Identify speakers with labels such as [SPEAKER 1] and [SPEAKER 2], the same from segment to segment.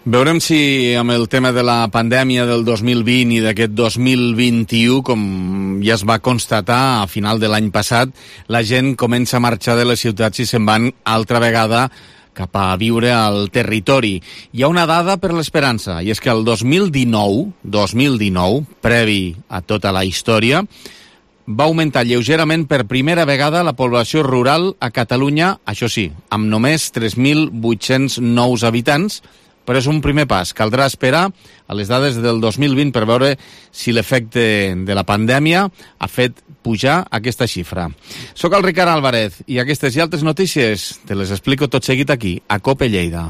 [SPEAKER 1] Veurem si amb el tema de la pandèmia del 2020 i d'aquest 2021, com ja es va constatar a final de l'any passat, la gent comença a marxar de les ciutats i se'n van altra vegada cap a viure al territori. Hi ha una dada per l'esperança, i és que el 2019, previ a tota la història, va augmentar lleugerament per primera vegada la població rural a Catalunya, això sí, amb només 3.800 nous habitants, però és un primer pas. Caldrà esperar a les dades del 2020 per veure si l'efecte de la pandèmia ha fet pujar aquesta xifra. Soc el Ricard Álvarez i aquestes i altres notícies te les explico tot seguit aquí, a COPE Lleida.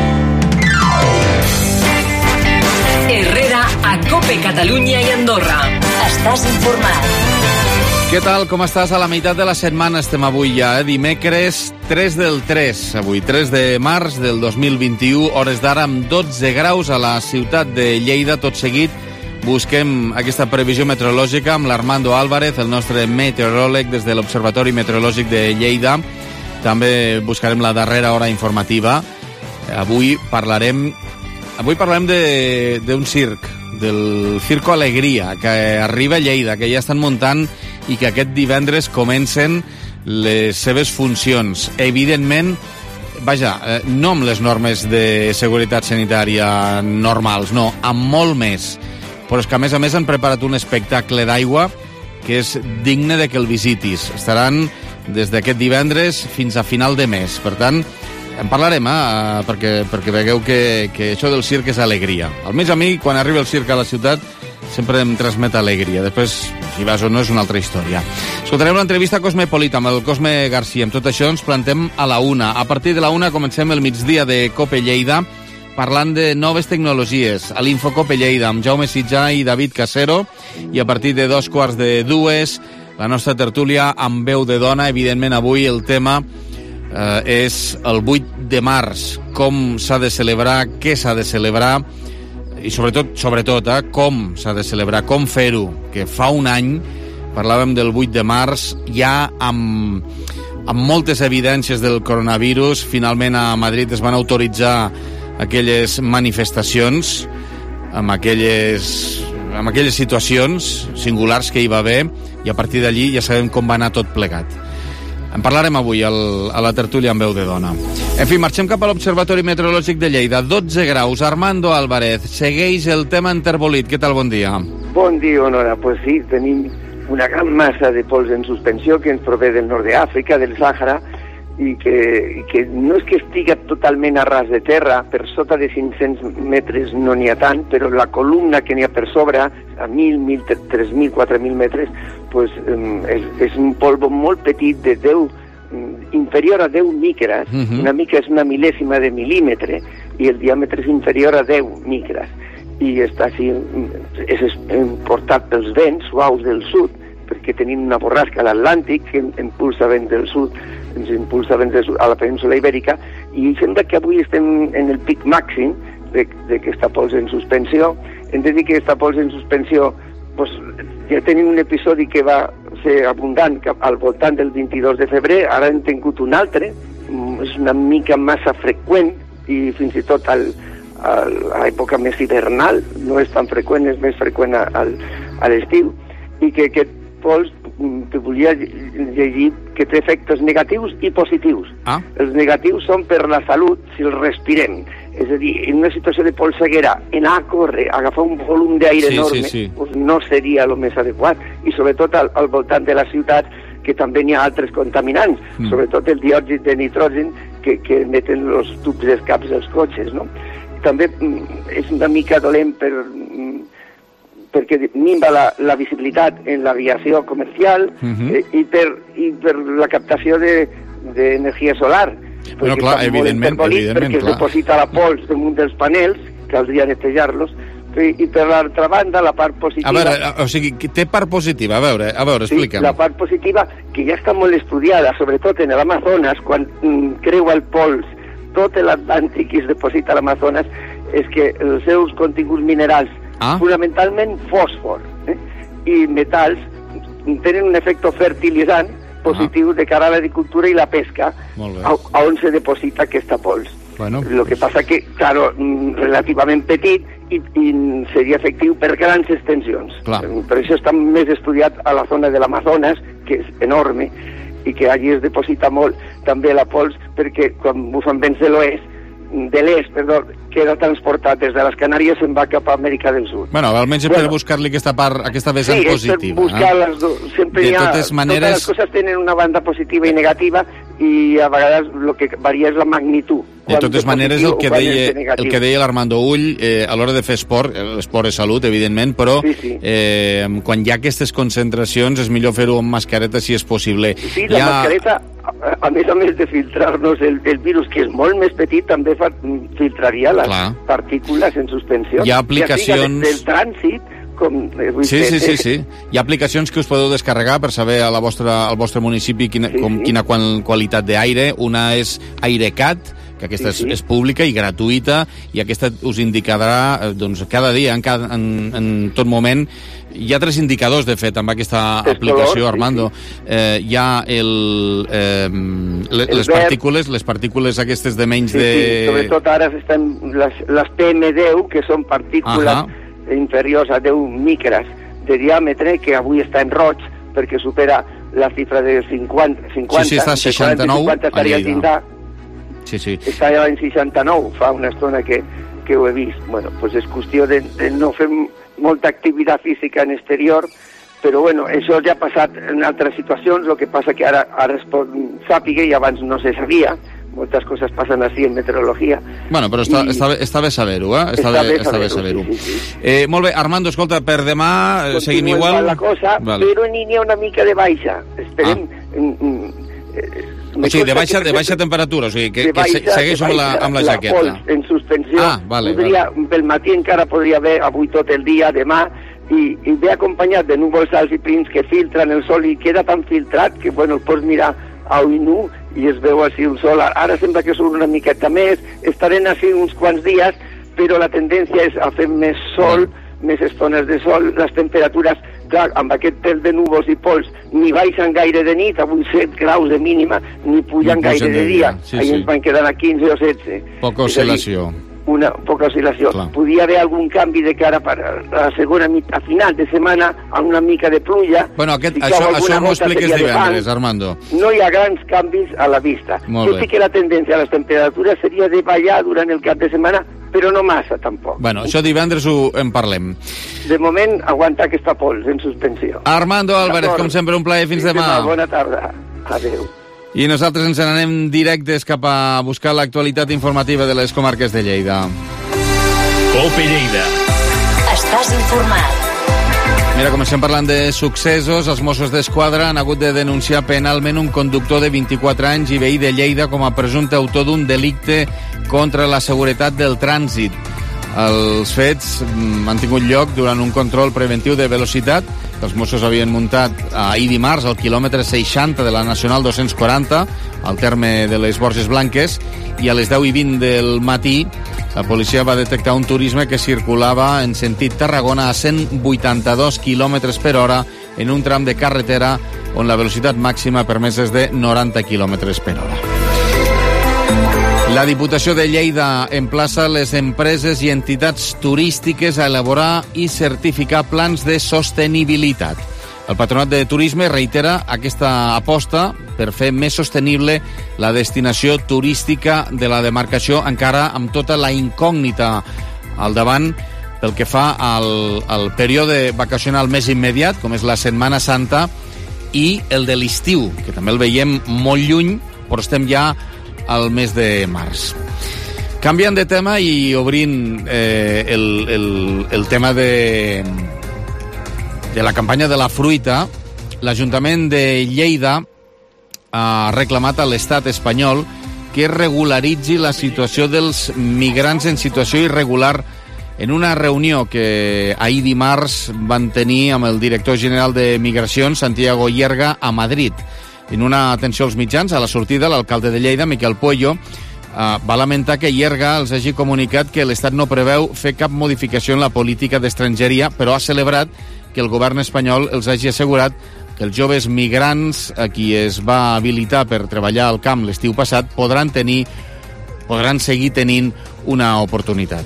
[SPEAKER 2] Herrera, a COPE Catalunya i Andorra. Estàs informat.
[SPEAKER 1] Què tal? Com estàs? A la meitat de la setmana estem avui ja, dimecres 3 del 3, avui 3 de març del 2021, hores d'ara amb 12 graus a la ciutat de Lleida. Tot seguit busquem aquesta previsió meteorològica amb l'Armando Álvarez, el nostre meteoròleg des de l'Observatori Meteorològic de Lleida. També buscarem la darrera hora informativa. Avui parlarem d'un circ, del Circo Alegria, que arriba a Lleida, que ja estan muntant i que aquest divendres comencen les seves funcions. Evidentment, no amb les normes de seguretat sanitària normals, no, amb molt més. Però és que, a més han preparat un espectacle d'aigua que és digne de que el visitis. Estaran des d'aquest divendres fins a final de mes. Per tant, en parlarem, perquè vegueu que això del circ és alegria. Almenys a mi, quan arriba el circ a la ciutat, sempre em transmet alegria. Després, si vas o no, és una altra història. Escoltarem l'entrevista Cosmopolita amb el Cosme García. Amb tot això ens plantem a la 1. A partir de la 1 comencem el migdia de COPE Lleida parlant de noves tecnologies. A l'Infocope Lleida amb Jaume Sitjà i David Casero. I a partir de 2:45, la nostra tertúlia amb veu de dona. Evidentment, avui el tema és el 8 de març. Com s'ha de celebrar, què s'ha de celebrar i sobretot, com s'ha de celebrar, com fer-ho, que fa un any parlàvem del 8 de març, ja amb moltes evidències del coronavirus. Finalment a Madrid es van autoritzar aquelles manifestacions amb aquelles situacions singulars que hi va haver, i a partir d'allí ja sabem com va anar tot plegat. En parlarem avui a la tertúlia amb veu de dona. En fi, marxem cap a l'Observatori Meteorològic de Lleida. 12 graus. Armando Álvarez, segueix el tema enterbolit. Què tal? Bon dia.
[SPEAKER 3] Bon dia, Honora. Pues sí, tenim una gran massa de pols en suspensió que ens prové del nord d'Àfrica, del Sàhara, i que no és que estiga totalment a ras de terra, per sota de 500 metres no n'hi ha tant, però la columna que n'hi ha per sobre, a 1.000, 3.000, 4.000 metres, pues, és un polvo molt petit de 10, inferior a 10 micres. Una micra és una mil·lèsima de mil·límetre i el diàmetre és inferior a 10 micres. I està així, és portat pels vents suaus del sud, perquè tenim una borrasca a l'Atlàntic que impulsa vent del sud, ens impulsa vent del sud a la península Ibèrica, i sembla que avui estem en el pic màxim d'aquesta pols en suspensió. Hem de dir que aquesta pols en suspensió, pues, ja tenim un episodi que va ser abundant al voltant del 22 de febrer, ara hem tingut un altre, és una mica massa freqüent, i fins i tot a l'època més hivernal, no és tan freqüent, és més freqüent a l'estiu, i que aquest pols, te volia llegir que té efectes negatius i positius. Els negatius són per la salut si els respirem. És a dir, en una situació de polseguera, anar a córrer, agafar un volum d'aire enorme, pues no seria el més adequat. I sobretot al voltant de la ciutat, que també n'hi ha altres contaminants, sobretot el diòxid de nitrogen que emeten els tubs d'escaps dels cotxes, no? També és una mica dolent perquè minva la visibilitat en l'aviació comercial i per la captació d'energia solar.
[SPEAKER 1] Bueno, clar, evidentment,
[SPEAKER 3] perquè es deposita la pols damunt dels panels, caldria netejar-los, i per l'altra banda, la part positiva...
[SPEAKER 1] A veure, o sigui, té part positiva, a veure, explica'm.
[SPEAKER 3] Sí, la part positiva, que ja està molt estudiada, sobretot en l'Amazones, quan creua el pols tot l'Atlàntic i es deposita a l'Amazones, és que els seus continguts minerals, fonamentalment fòsfor i metalls, tenen un efecte fertilitzant positiu de cara a l'agricultura i la pesca, on se deposita aquesta pols.
[SPEAKER 1] Bueno.
[SPEAKER 3] Lo que passa que, claro, relativament petit i seria efectiu per grans extensions.
[SPEAKER 1] Clar.
[SPEAKER 3] Per això està més estudiat a la zona de l'Amazones, que és enorme, i que allí es deposita molt també la pols, perquè quan bufen vents de l'est, queda transportat des de les Canàries se'n va cap a Amèrica del Sud.
[SPEAKER 1] Bueno, almenys per buscar-li aquesta vessant
[SPEAKER 3] positiva.
[SPEAKER 1] positiva.
[SPEAKER 3] Sí, és per buscar les dues. Sempre
[SPEAKER 1] de totes maneres...
[SPEAKER 3] Totes les coses tenen una banda positiva i negativa i a vegades el que varia és la magnitud.
[SPEAKER 1] De totes maneres, el que deia l'Armando Ull, a l'hora de fer esport, l'esport és salut, evidentment, però quan hi ha aquestes concentracions és millor fer-ho amb mascareta si és possible.
[SPEAKER 3] Sí, la mascareta, a més de filtrar-nos el virus, que és molt més petit, també filtraria les partícules en suspensió.
[SPEAKER 1] Hi ha aplicacions...
[SPEAKER 3] del trànsit,
[SPEAKER 1] Sí. Hi ha aplicacions que us podeu descarregar per saber al vostre municipi quina qualitat d'aire. Una és AireCat, que aquesta és pública i gratuïta, i aquesta us indicarà cada dia, en tot moment. Hi ha 3 indicadors, de fet, amb aquesta aplicació, Armando. Hi ha les partícules aquestes de menys de...
[SPEAKER 3] Sí, sobretot ara estan les PM10, que són partícules inferiors a 10 micres de diàmetre, que avui està en roig, perquè supera la xifra de 50.
[SPEAKER 1] Sí, està a 69 a Lleida. Sí.
[SPEAKER 3] Està en 69, fa una estona que ho he vist. Bueno, pues és qüestió de no fer molta activitat física en exterior, però bueno, això ja ha passat en altres situacions, el que passa que ara es pot sàpiga i abans no se sabia. Moltes coses passen així en meteorologia.
[SPEAKER 1] Bueno, però està bé saber-ho, eh? Està bé saber-ho.
[SPEAKER 3] Sí.
[SPEAKER 1] Molt bé, Armando, escolta, per demà seguim igual?
[SPEAKER 3] La cosa, però n'hi ha una mica de baixa. Esperem...
[SPEAKER 1] O sigui, de baixa temperatura, o sigui, que segueix amb la jaqueta.
[SPEAKER 3] La pols en suspensió.
[SPEAKER 1] Vale.
[SPEAKER 3] Pel matí encara podria haver, avui tot el dia, demà, i ve acompanyat de núvols alts i prims que filtren el sol i queda tan filtrat que, bueno, el pots mirar a ull nu i es veu així un sol. Ara sembla que surt una miqueta més, estarem així uns quants dies, però la tendència és a fer més sol, més estones de sol, les temperatures, clar, amb aquest pèl de núvols i pols, ni baixen gaire de nit, avui 7 graus de mínima, ni pugen gaire de dia. Ahir ens van quedar a 15 o 16.
[SPEAKER 1] Poca oscil·lació.
[SPEAKER 3] Una poca oscil·lació.
[SPEAKER 1] Clar.
[SPEAKER 3] Podia haver algun canvi de cara per la segona a final de setmana, amb una mica de pluja.
[SPEAKER 1] Bueno, això m'ho expliques divendres, Armando.
[SPEAKER 3] No hi ha grans canvis a la vista. Tot i que la tendència a les temperatures seria de ballar durant el cap de setmana, però no massa, tampoc.
[SPEAKER 1] Bueno, això divendres en parlem.
[SPEAKER 3] De moment, aguantar aquesta pols en suspensió.
[SPEAKER 1] Armando Álvarez, com sempre, un plaer. Fins demà.
[SPEAKER 3] Bona tarda. Adéu.
[SPEAKER 1] I nosaltres ens n'anem directes cap a buscar l'actualitat informativa de les comarques de Lleida.
[SPEAKER 2] COPE Lleida. Estàs informat.
[SPEAKER 1] Mira, comencem parlant de successos. Els Mossos d'Esquadra han hagut de denunciar penalment un conductor de 24 anys i veí de Lleida com a presumpte autor d'un delicte contra la seguretat del trànsit. Els fets han tingut lloc durant un control preventiu de velocitat que els Mossos havien muntat ahir dimarts al quilòmetre 60 de la Nacional 240, al terme de les Borges Blanques, i a les 10:20 del matí la policia va detectar un turisme que circulava en sentit Tarragona a 182 km per hora en un tram de carretera on la velocitat màxima permesa és de 90 km per hora. La Diputació de Lleida emplaça les empreses i entitats turístiques a elaborar i certificar plans de sostenibilitat. El Patronat de Turisme reitera aquesta aposta per fer més sostenible la destinació turística de la demarcació, encara amb tota la incògnita al davant pel que fa al període vacacional més immediat, com és la Setmana Santa, i el de l'estiu, que també el veiem molt lluny, però estem ja al mes de març. Canviant de tema i obrint el tema de la campanya de la fruita, l'Ajuntament de Lleida ha reclamat a l'Estat espanyol que regularitzi la situació dels migrants en situació irregular en una reunió que ahir dimarts van tenir amb el director general de Migracions, Santiago Llerga, a Madrid. En una atenció als mitjans, a la sortida, l'alcalde de Lleida, Miquel Puello, va lamentar que Llerga els hagi comunicat que l'Estat no preveu fer cap modificació en la política d'estrangeria, però ha celebrat que el govern espanyol els hagi assegurat que els joves migrants a qui es va habilitar per treballar al camp l'estiu passat podran tenir podran seguir tenint una oportunitat.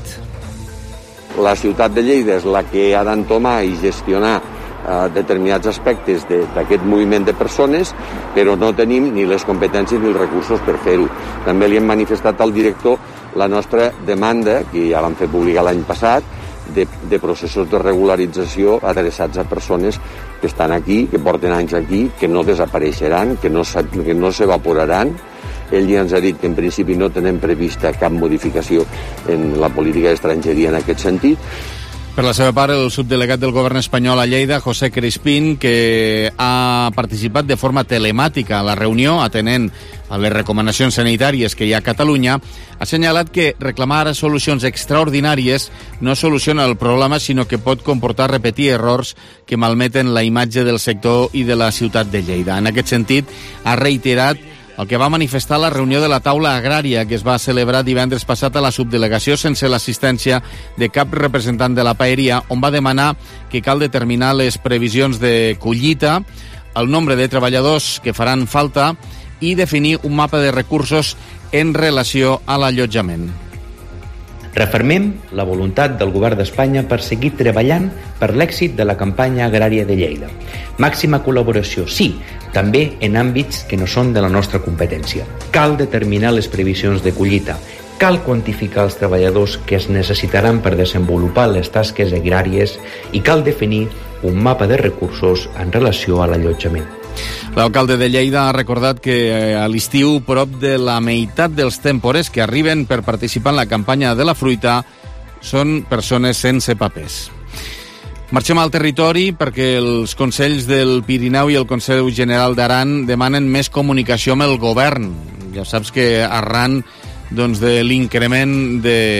[SPEAKER 4] La ciutat de Lleida és la que ha d'entomar i gestionar determinats aspectes d'aquest moviment de persones, però no tenim ni les competències ni els recursos per fer-ho. També li hem manifestat al director la nostra demanda, que ja vam fer publicar l'any passat, de processos de regularització adreçats a persones que estan aquí, que porten anys aquí, que no desapareixeran, que no s'evaporaran. Ell ja ens ha dit que en principi no tenem prevista cap modificació en la política d'estrangeria en aquest sentit.
[SPEAKER 1] Per la seva part, el subdelegat del govern espanyol a Lleida, José Crispín, que ha participat de forma telemàtica a la reunió, atenent a les recomanacions sanitàries que hi ha a Catalunya, ha assenyalat que reclamar solucions extraordinàries no soluciona el problema, sinó que pot comportar repetir errors que malmeten la imatge del sector i de la ciutat de Lleida. En aquest sentit, ha reiterat el que va manifestar la reunió de la taula agrària que es va celebrar divendres passat a la subdelegació sense l'assistència de cap representant de la paeria, on va demanar que cal determinar les previsions de collita, el nombre de treballadors que faran falta i definir un mapa de recursos en relació a l'allotjament.
[SPEAKER 5] Refermem la voluntat del govern d'Espanya per seguir treballant per l'èxit de la campanya agrària de Lleida. Màxima col·laboració, sí, també en àmbits que no són de la nostra competència. Cal determinar les previsions de collita. Cal quantificar els treballadors que es necessitaran per desenvolupar les tasques agràries i cal definir un mapa de recursos en relació a l'allotjament.
[SPEAKER 1] L'alcalde de Lleida ha recordat que a l'estiu prop de la meitat dels temporers que arriben per participar en la campanya de la fruita són persones sense papers. Marxem al territori perquè els Consells del Pirineu i el Consell General d'Aran demanen més comunicació amb el govern. Ja saps que arran de l'increment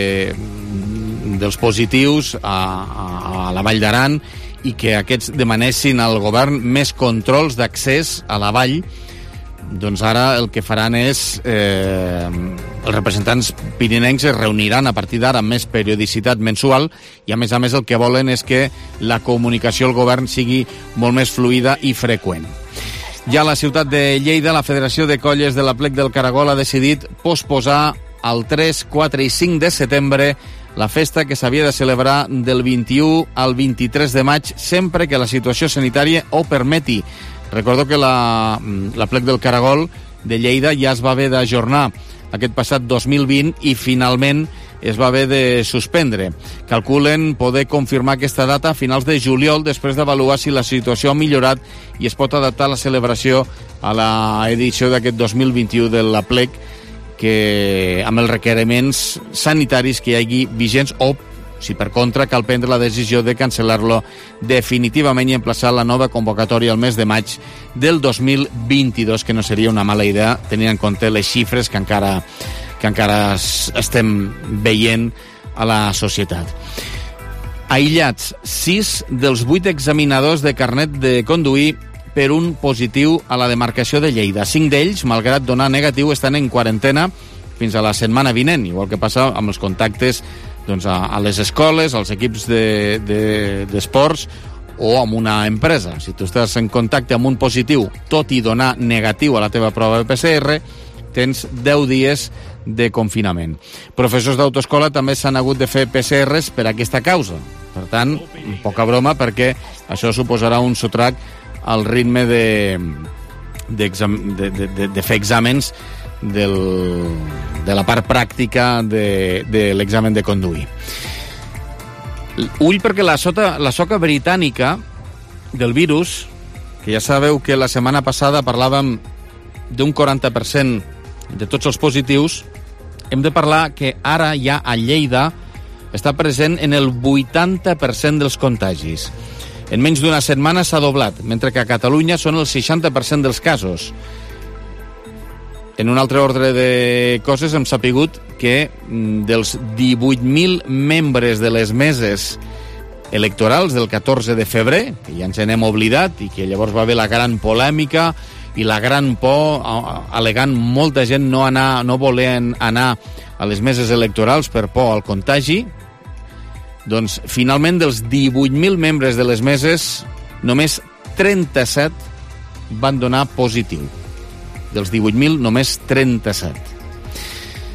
[SPEAKER 1] dels positius a la Vall d'Aran i que aquests demanessin al govern més controls d'accés a la vall, doncs ara el que faran és els representants pirinencs es reuniran a partir d'ara amb més periodicitat mensual i a més el que volen és que la comunicació al govern sigui molt més fluida i freqüent. Ja a la ciutat de Lleida, la Federació de Colles de l'Aplec del Caragol ha decidit posposar al 3, 4 i 5 de setembre la festa que s'havia de celebrar del 21 al 23 de maig, sempre que la situació sanitària ho permeti. Recordo que l'Aplec del Caragol de Lleida ja es va haver d'ajornar aquest passat 2020 i finalment es va haver de suspendre. Calculen poder confirmar aquesta data a finals de juliol després d'avaluar si la situació ha millorat i es pot adaptar la celebració a l'edició d'aquest 2021 de l'Aplec, que amb els requeriments sanitaris que hi hagi vigents o, si per contra, cal prendre la decisió de cancel·lar-lo definitivament i emplaçar la nova convocatòria al mes de maig del 2022, que no seria una mala idea tenint en compte les xifres que encara estem veient a la societat. Aïllats, 6 dels 8 examinadors de carnet de conduir per un positiu a la demarcació de Lleida. 5 d'ells, malgrat donar negatiu, estan en quarantena fins a la setmana vinent, igual que passa amb els contactes a les escoles, als equips d'esports o amb una empresa. Si tu estàs en contacte amb un positiu, tot i donar negatiu a la teva prova de PCR, tens 10 dies de confinament. Professors d'autoescola també s'han hagut de fer PCRs per aquesta causa. Per tant, poca broma, perquè això suposarà un sotrac al ritme de fer exàmens de la part pràctica de l'examen de conduir. Ull, perquè la soca britànica del virus, que ja sabeu que la setmana passada parlàvem d'un 40% de tots els positius, hem de parlar que ara ja a Lleida està present en el 80% dels contagis. En menys d'una setmana s'ha doblat, mentre que a Catalunya són el 60% dels casos. En un altre ordre de coses hem sapigut que dels 18.000 membres de les meses electorals del 14 de febrer, que ja ens n'hem oblidat i que llavors va haver la gran polèmica i la gran por, alegant molta gent no volien anar a les meses electorals per por al contagi, doncs finalment dels 18.000 membres de les meses només 37 van donar positiu. Dels 18.000 només 37.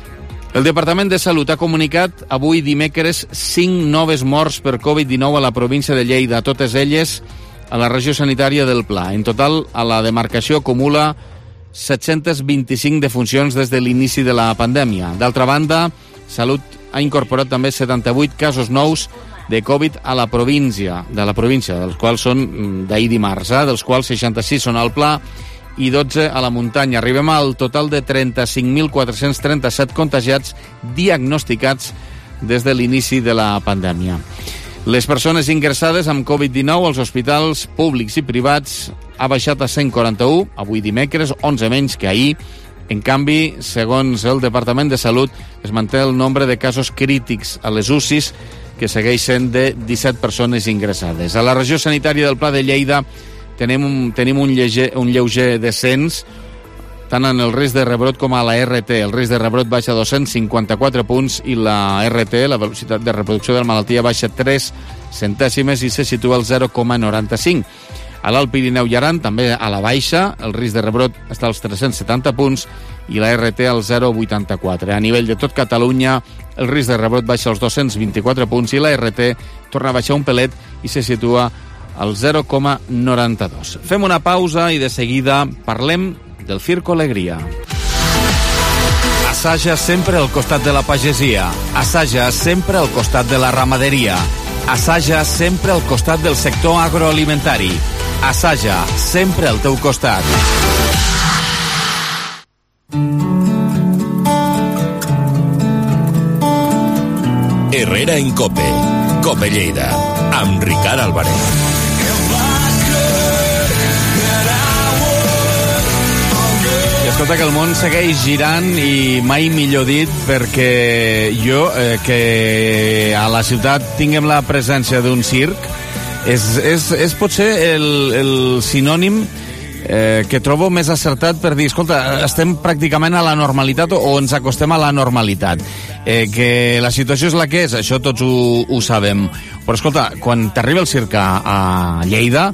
[SPEAKER 1] El Departament de Salut ha comunicat avui dimecres 5 noves morts per Covid-19 a la província de Lleida, totes elles a la regió sanitària del Pla. En total, a la demarcació acumula 725 defuncions des de l'inici de la pandèmia. D'altra banda, Salut ha incorporat també 78 casos nous de Covid a la província, dels quals són d'ahir dimarts, dels quals 66 són al Pla i 12 a la muntanya. Arribem al total de 35.437 contagiats diagnosticats des de l'inici de la pandèmia. Les persones ingressades amb Covid-19 als hospitals públics i privats ha baixat a 141, avui dimecres, 11 menys que ahir. En canvi, segons el Departament de Salut, es manté el nombre de casos crítics a les UCIs, que segueix sent de 17 persones ingressades. A la regió sanitària del Pla de Lleida tenim un lleuger descens tant en el risc de rebrot com a la RT. El risc de rebrot baixa 254 punts i la RT, la velocitat de reproducció de la malaltia, baixa 3 centèsimes i se situa al 0,95. A l'Alt Pirineu i Aran, també a la baixa, el risc de rebrot està als 370 punts i la RT al 0,84. A nivell de tot Catalunya, el risc de rebrot baixa als 224 punts i la RT torna a baixar un pelet i se situa al 0,92. Fem una pausa i de seguida parlem del Circo Alegria. Assaja sempre al costat de la pagesia. Assaja sempre al costat de la ramaderia. Assaja sempre al costat del sector agroalimentari. Assaja sempre al teu costat.
[SPEAKER 6] Herrera en Cope. Cope Lleida. Amb Ricard Álvarez.
[SPEAKER 1] Escolta, que el món segueix girant i mai millor dit, perquè jo, que a la ciutat tinguem la presència d'un circ, és potser el sinònim que trobo més acertat per dir, escolta, estem pràcticament a la normalitat o ens acostem a la normalitat. Que la situació és la que és, això tots ho sabem. Però escolta, quan t'arriba el circ a Lleida,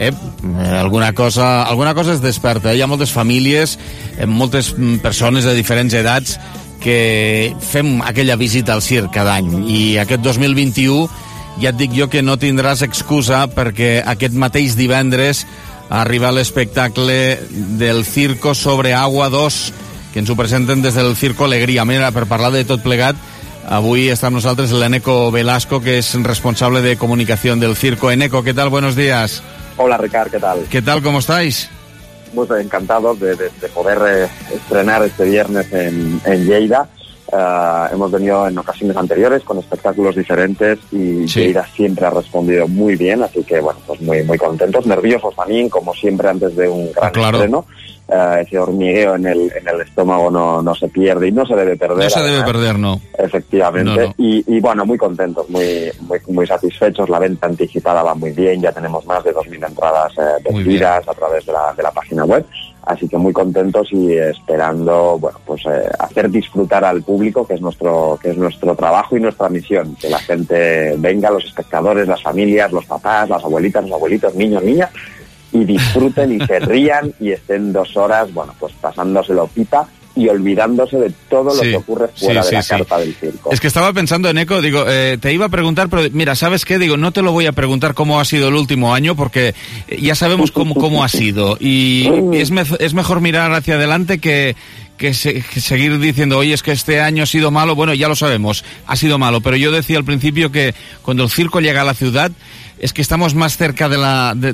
[SPEAKER 1] alguna cosa es desperta. Hi ha moltes famílies, moltes persones de diferents edats que fem aquella visita al circ cada any, i aquest 2021 ja et dic jo que no tindràs excusa, perquè aquest mateix divendres arriba l'espectacle del Circo sobre Agua 2, que ens ho presenten des del Circo Alegria. Mira, per parlar de tot plegat, avui està amb nosaltres l'Eneco Velasco, que és responsable de comunicación del circo. Eneco, ¿qué tal? Buenos días.
[SPEAKER 7] Hola, Ricard, ¿qué tal?
[SPEAKER 1] ¿Qué tal? ¿Cómo estáis?
[SPEAKER 7] Pues encantados de poder estrenar este viernes en Lleida. Hemos venido en ocasiones anteriores con espectáculos diferentes y sí. Lleida siempre ha respondido muy bien, así que bueno, pues muy contentos, nerviosos también, como siempre antes de un gran estreno. Ese hormigueo en el estómago no se pierde y no se debe perder.
[SPEAKER 1] No se debe perder, no.
[SPEAKER 7] Efectivamente. No. Y bueno, muy contentos, muy satisfechos. La venta anticipada va muy bien. Ya tenemos más de 2.000 entradas vendidas a través de la página web. Así que muy contentos y esperando, bueno, pues hacer disfrutar al público, que es nuestro trabajo y nuestra misión. Que la gente venga, los espectadores, las familias, los papás, las abuelitas, los abuelitos, niños, niñas, y disfruten y se rían y estén 2 horas, bueno, pues pasándoselo pipa y olvidándose de todo lo que ocurre fuera de la carpa del circo.
[SPEAKER 1] Es que estaba pensando, Eneco, digo, te iba a preguntar, pero mira, ¿sabes qué? Digo, no te lo voy a preguntar cómo ha sido el último año, porque ya sabemos cómo ha sido, y es mejor mirar hacia adelante que seguir diciendo, oye, es que este año ha sido malo. Bueno, ya lo sabemos, ha sido malo, pero yo decía al principio que cuando el circo llega a la ciudad es que estamos más cerca de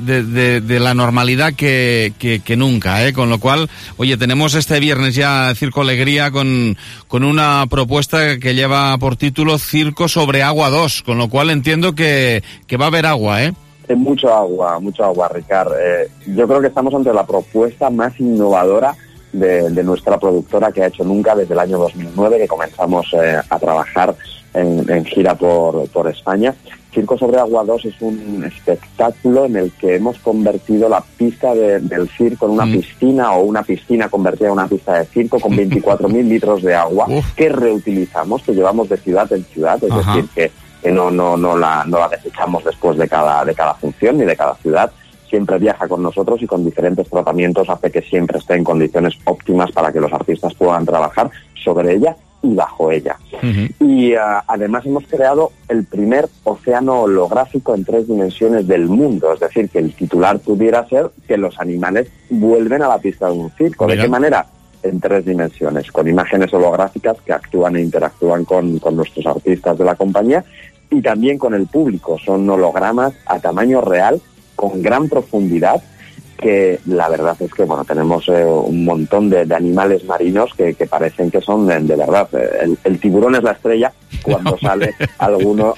[SPEAKER 1] la normalidad que nunca, con lo cual, oye, tenemos este viernes ya Circo Alegría con una propuesta que lleva por título Circo sobre Agua 2, con lo cual entiendo que va a haber agua,
[SPEAKER 7] Mucho agua, Ricard. Yo creo que estamos ante la propuesta más innovadora de nuestra productora que ha hecho nunca desde el año 2009, que comenzamos a trabajar en gira por España. Circo sobre Agua 2 es un espectáculo en el que hemos convertido la pista del circo en una piscina, o una piscina convertida en una pista de circo con 24.000 litros de agua que reutilizamos, que llevamos de ciudad en ciudad, es decir, que no la desechamos después de cada función ni de cada ciudad. Siempre viaja con nosotros y con diferentes tratamientos hace que siempre esté en condiciones óptimas para que los artistas puedan trabajar sobre ella y bajo ella.
[SPEAKER 1] Uh-huh.
[SPEAKER 7] Y además hemos creado el primer océano holográfico en 3 dimensiones del mundo, es decir, que el titular pudiera ser que los animales vuelven a la pista de un circo.
[SPEAKER 1] Mira.
[SPEAKER 7] ¿De qué manera? En 3 dimensiones, con imágenes holográficas que actúan e interactúan con nuestros artistas de la compañía y también con el público. Son hologramas a tamaño real, con gran profundidad, que la verdad es que tenemos un montón de animales marinos que parecen que son de verdad. El tiburón es la estrella. Cuando sale alguno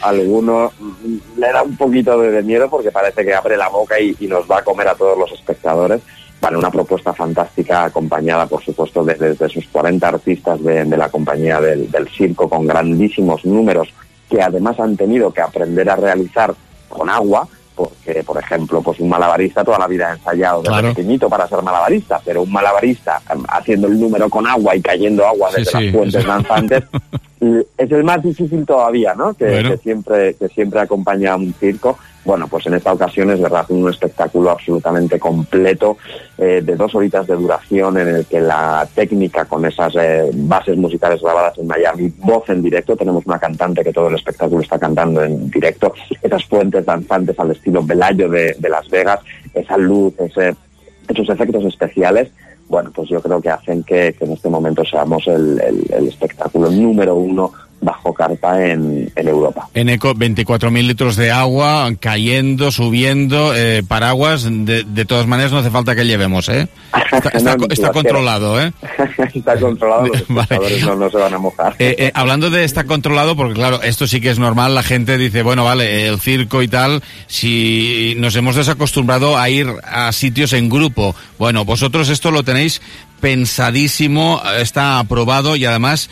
[SPEAKER 7] le da un poquito de miedo porque parece que abre la boca y nos va a comer a todos los espectadores. Vale, una propuesta fantástica acompañada, por supuesto, desde sus 40 artistas de la compañía del circo, con grandísimos números que además han tenido que aprender a realizar con agua, porque, por ejemplo, un malabarista toda la vida ha ensayado desde pequeñito para ser malabarista, pero un malabarista haciendo el número con agua y cayendo agua desde las fuentes danzantes es el más difícil todavía, ¿no? Que siempre acompaña a un circo. Bueno, pues en esta ocasión es verdad un espectáculo absolutamente completo, de 2 horitas de duración, en el que la técnica con esas bases musicales grabadas en Miami, voz en directo, tenemos una cantante que todo el espectáculo está cantando en directo, esas fuentes danzantes al estilo Velayo de Las Vegas, esa luz, esos efectos especiales. Bueno, pues yo creo que hacen que en este momento seamos el espectáculo número 1 bajo carpa en Europa.
[SPEAKER 1] Eneco, 24.000 litros de agua cayendo, subiendo, paraguas, de todas maneras no hace falta que llevemos, ¿eh? Está controlado, ¿eh?
[SPEAKER 7] Está controlado, los espectadores no se van a mojar.
[SPEAKER 1] Hablando de está controlado, porque claro, esto sí que es normal, la gente dice, bueno, vale, el circo y tal, si nos hemos desacostumbrado a ir a sitios en grupo, bueno, vosotros esto lo tenéis pensadísimo, está aprobado y además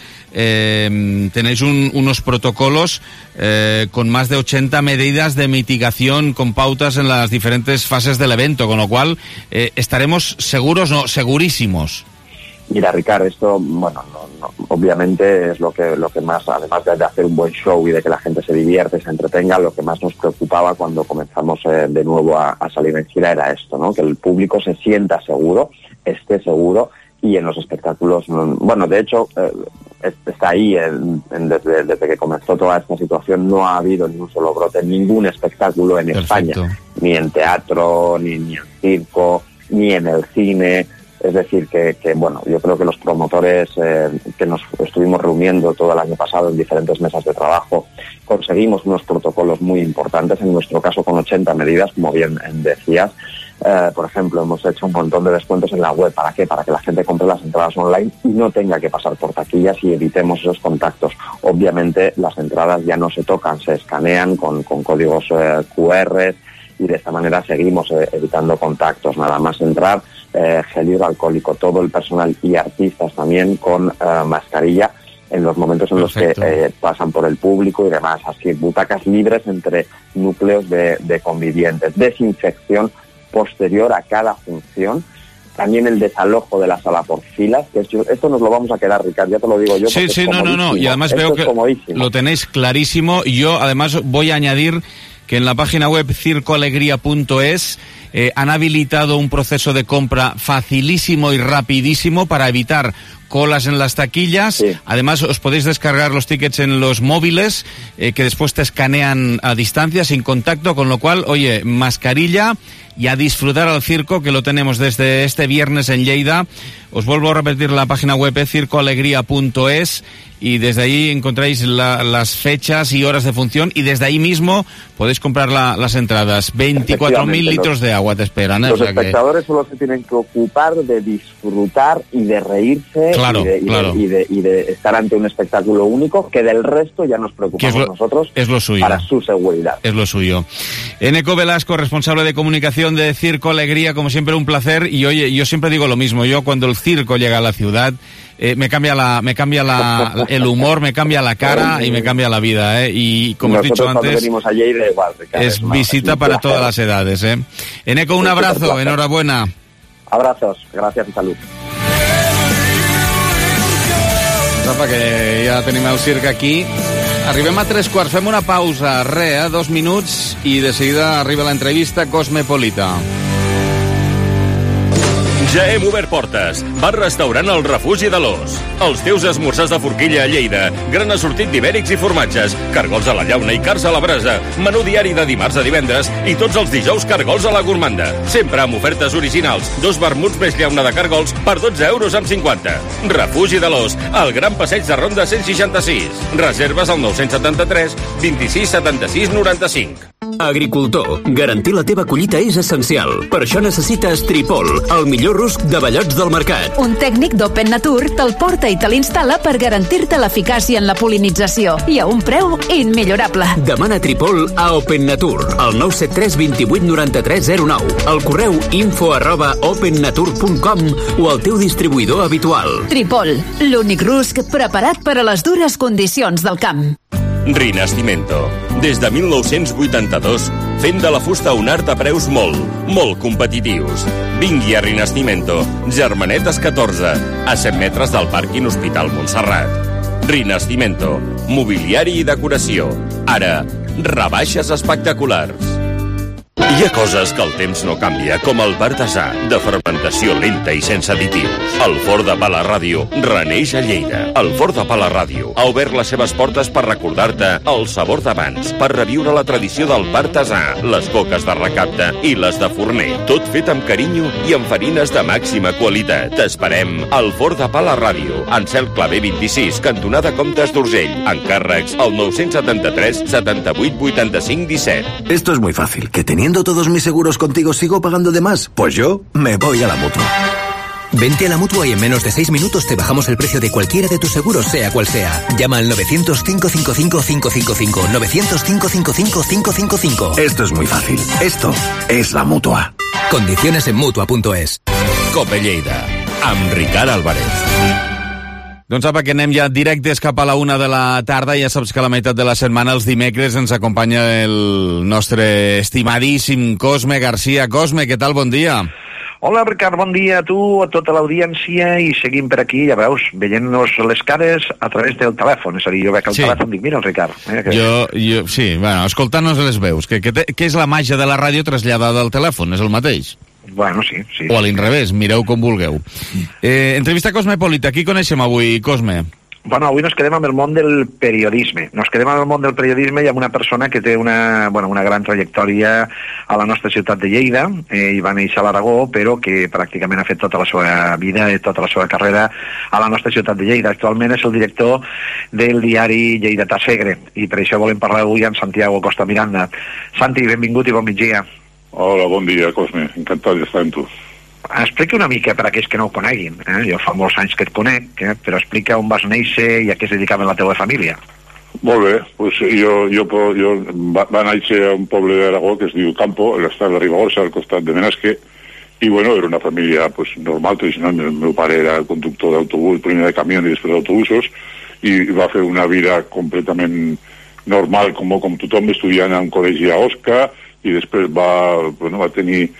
[SPEAKER 1] tenéis unos protocolos con más de 80 medidas de mitigación con pautas en las diferentes fases del evento, con lo cual estaremos seguros, no, segurísimos.
[SPEAKER 7] Mira, Ricard, esto, no, obviamente es lo que más, además de hacer un buen show y de que la gente se divierte, se entretenga, lo que más nos preocupaba cuando comenzamos de nuevo a salir en gira era esto, ¿no? Que el público se sienta seguro, esté seguro, y en los espectáculos, de hecho, está ahí, desde que comenzó toda esta situación, no ha habido ni un solo brote en ningún espectáculo en España, ni en teatro, ni en circo, ni en el cine. Es decir, que yo creo que los promotores que nos estuvimos reuniendo todo el año pasado en diferentes mesas de trabajo, conseguimos unos protocolos muy importantes, en nuestro caso con 80 medidas, como bien decías. Por ejemplo, hemos hecho un montón de descuentos en la web. ¿Para qué? Para que la gente compre las entradas online y no tenga que pasar por taquillas y evitemos esos contactos. Obviamente las entradas ya no se tocan, se escanean con códigos QR, y de esta manera seguimos evitando contactos. Nada más entrar, gel hidroalcohólico, todo el personal y artistas también con mascarilla en los momentos en los que pasan por el público y demás. Así, butacas libres entre núcleos de convivientes. Desinfección posterior a cada función. También el desalojo de la sala por filas, que esto nos lo vamos a quedar, Ricardo, ya te lo digo yo.
[SPEAKER 1] Sí, no, y además veo que lo tenéis clarísimo, y yo además voy a añadir que en la página web circoalegría.es han habilitado un proceso de compra facilísimo y rapidísimo para evitar colas en las taquillas. Sí. Además, os podéis descargar los tickets en los móviles, que después te escanean a distancia, sin contacto, con lo cual, oye, mascarilla y a disfrutar al circo, que lo tenemos desde este viernes en Lleida. Os vuelvo a repetir la página web, circoalegría.es, y desde ahí encontráis las fechas y horas de función, y desde ahí mismo podéis comprar las entradas. 24.000 litros de agua te esperan.
[SPEAKER 7] Los espectadores solo se tienen que ocupar de disfrutar y de reírse, y de estar ante un espectáculo único, que del resto ya nos preocupamos nosotros.
[SPEAKER 1] Es lo suyo.
[SPEAKER 7] Para su seguridad.
[SPEAKER 1] Es lo suyo. Eneco Velasco, responsable de comunicación de Circo Alegría, como siempre un placer. Y oye, yo siempre digo lo mismo, yo cuando el circo llega a la ciudad, me cambia el humor, me cambia la cara y me cambia la vida, y como he dicho antes,
[SPEAKER 7] venimos a Lleida igual, Ricardo,
[SPEAKER 1] es visita para todas las edades, Eneco, un abrazo, enhorabuena.
[SPEAKER 7] Abrazos, gracias y salud.
[SPEAKER 1] Rafa, que ja tenim el circ aquí. Arribem a 3:15, fem una pausa, 2 minuts, i de seguida arriba l'entrevista Cosmopolita.
[SPEAKER 6] Ja hem obert portes. Bar-restaurant El Refugi de l'Os. Els teus esmorzars de forquilla a Lleida. Gran assortit d'ibèrics i formatges. Cargols a la llauna i cars a la brasa. Menú diari de dimarts a divendres. I tots els dijous cargols a la gourmanda. Sempre amb ofertes originals. 2 vermuts més llauna de cargols per 12,50 €. Refugi de l'Os. Al Gran Passeig de Ronda 166. Reserves al 973 26 76 95.
[SPEAKER 8] Agricultor, garantir la teva collita és essencial. Per això necessites Tripol, el millor rusc de bellots del mercat.
[SPEAKER 9] Un tècnic d'Open Nature te'l porta i te l'instal·la per garantir-te l'eficàcia en la polinització i a un preu immillorable.
[SPEAKER 8] Demana Tripol a Open Nature, al 973 28 93 09, al correu info@opennature.com o al teu distribuïdor habitual.
[SPEAKER 9] Tripol, l'únic rusc preparat per a les dures condicions del camp.
[SPEAKER 6] Rinascimento. Des de 1982, fent de la fusta un art a preus molt competitius. Vingui a Rinascimento, Germanetes 14, a 100 metres del pàrquing Hospital Montserrat. Rinascimento, mobiliari i decoració. Ara, rebaixes espectaculars. Hi ha coses que el temps no canvia, com el partasà, de fermentació lenta i sense additius. El Forn de Pa La Ràdio reneix a Lleida. El Forn de Pa La Ràdio ha obert les seves portes per recordar-te el sabor d'abans, per reviure la tradició del partasà, les coques de recapte i les de forner. Tot fet amb carinyo i amb farines de màxima qualitat. T'esperem al Forn de Pa La Ràdio, en Cel Clavé 26, cantonada Comtes d'Urgell. Encàrrecs al 973 78 85 17.
[SPEAKER 10] Esto es muy fácil, que teniendo todos mis seguros contigo sigo pagando de más. Pues yo me voy a la Mutua.
[SPEAKER 11] Vente a la Mutua y en menos de 6 minutos te bajamos el precio de cualquiera de tus seguros, sea cual sea. Llama al 900-555-555. 900-555-555.
[SPEAKER 10] Esto es muy fácil. Esto es la Mutua.
[SPEAKER 11] Condiciones en Mutua.es.
[SPEAKER 6] Cope Lleida, amb Ricard Álvarez.
[SPEAKER 1] Doncs apa, que anem ja directes cap a la 1 de la tarda. Ja saps que a la meitat de la setmana, els dimecres, ens acompanya el nostre estimadíssim Cosme Garcia. Cosme, què tal? Bon dia.
[SPEAKER 12] Hola, Ricard, bon dia a tu, a tota l'audiència, i seguim per aquí, ja veus, veient-nos les cares a través del telèfon. És a dir, jo veig el telèfon, dic, mira el Ricard.
[SPEAKER 1] Sí, bueno, escoltant-nos les veus, que és la màgia de la ràdio traslladada al telèfon, és el mateix.
[SPEAKER 12] Bueno, sí.
[SPEAKER 1] O a l'inrevés, mireu com vulgueu. Entrevista Cosmopolita, qui coneixem avui, Cosme?
[SPEAKER 12] Bueno, avui nos quedem amb el món del periodisme. Nos quedem amb el món del periodisme i amb una persona que té una gran trajectòria a la nostra ciutat de Lleida. Ell va néixer a l'Aragó, però que pràcticament ha fet tota la seva vida i tota la seva carrera a la nostra ciutat de Lleida. Actualment és el director del diari Lleidatà Segre, i per això volem parlar avui amb Santiago Costa Miranda. Santi, benvingut i bon migdia.
[SPEAKER 13] Hola, bon dia, Cosme. Encantat d'estar amb tu.
[SPEAKER 12] Explica una mica per a aquells que no ho coneguin. Jo fa molts anys que et conec, però explica on vas néixer i a què es dedicava la teva família.
[SPEAKER 13] Molt bé, pues jo va néixer a un poble d'Aragó que es diu Campo, a l'estat de Ribagorça, al costat de Benasque, i bueno, era una família pues, normal, tradicional. El meu pare era conductor d'autobús, primer de camió i després d'autobusos, i va fer una vida completament normal, com tothom, estudiant a un col·legi a Osca, i després va tenir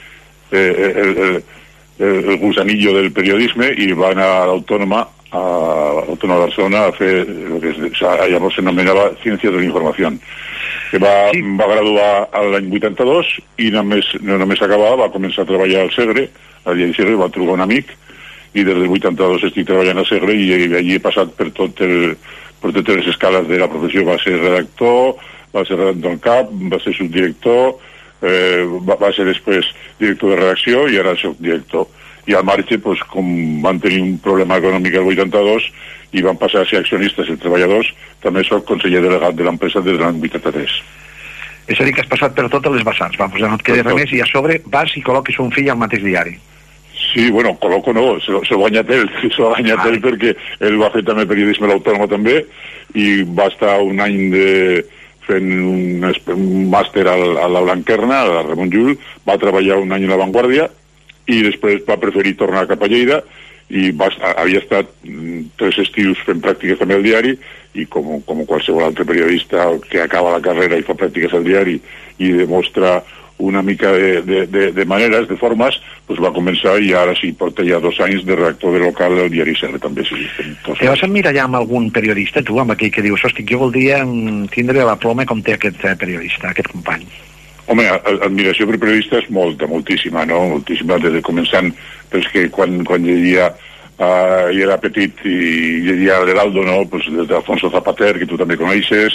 [SPEAKER 13] el gusanillo del periodisme i va anar a l'Autònoma de Barcelona a fer el que llavors s'anomenava Ciències de la Informació, que va graduar l'any 82 i no només acabar, va començar a treballar al Segre, al diari Segre, va trobar un amic, i des del 82 estic treballant al Segre i allí he passat per totes les escales de la professió. Va ser redactor, va ser redactor en cap, va ser subdirector, va ser després director de redacció i ara soc director. I al marge, pues, com van tenir un problema econòmic el 82 i van passar a ser accionistes els treballadors, també soc conseller delegat de l'empresa des de l'any 83.
[SPEAKER 12] És a dir, que has passat per totes les vessants, vamos, no et quedi res més, i a sobre vas i col·loquis un fill al mateix diari.
[SPEAKER 13] Sí, bueno, col·loco no, s'ho ha guanyat ell, perquè ell va fer també periodisme a l'Autònoma també, i va estar un any fent un màster a la Blanquerna, a la Ramon Llull, va treballar un any a La Vanguardia i després va preferir tornar cap a Lleida i havia estat 3 estius fent pràctiques també al diari i com qualsevol altre periodista que acaba la carrera i fa pràctiques al diari i demostra una mica de maneres, de formes, doncs va començar i ara sí porta ja 2 anys de redactor de local del diari Segre també. Sí,
[SPEAKER 12] te vas emmirallar amb algun periodista, tu, amb aquell que dius, hosti, jo voldria tindre la ploma com té aquest periodista, aquest company?
[SPEAKER 13] Home, admiració per periodistes moltíssima, no? Moltíssima, des de començant, pues que quan llegia i era petit i llegia l'Heraldo, no? Pues des d'Alfonso Zapater, que tu també coneixes,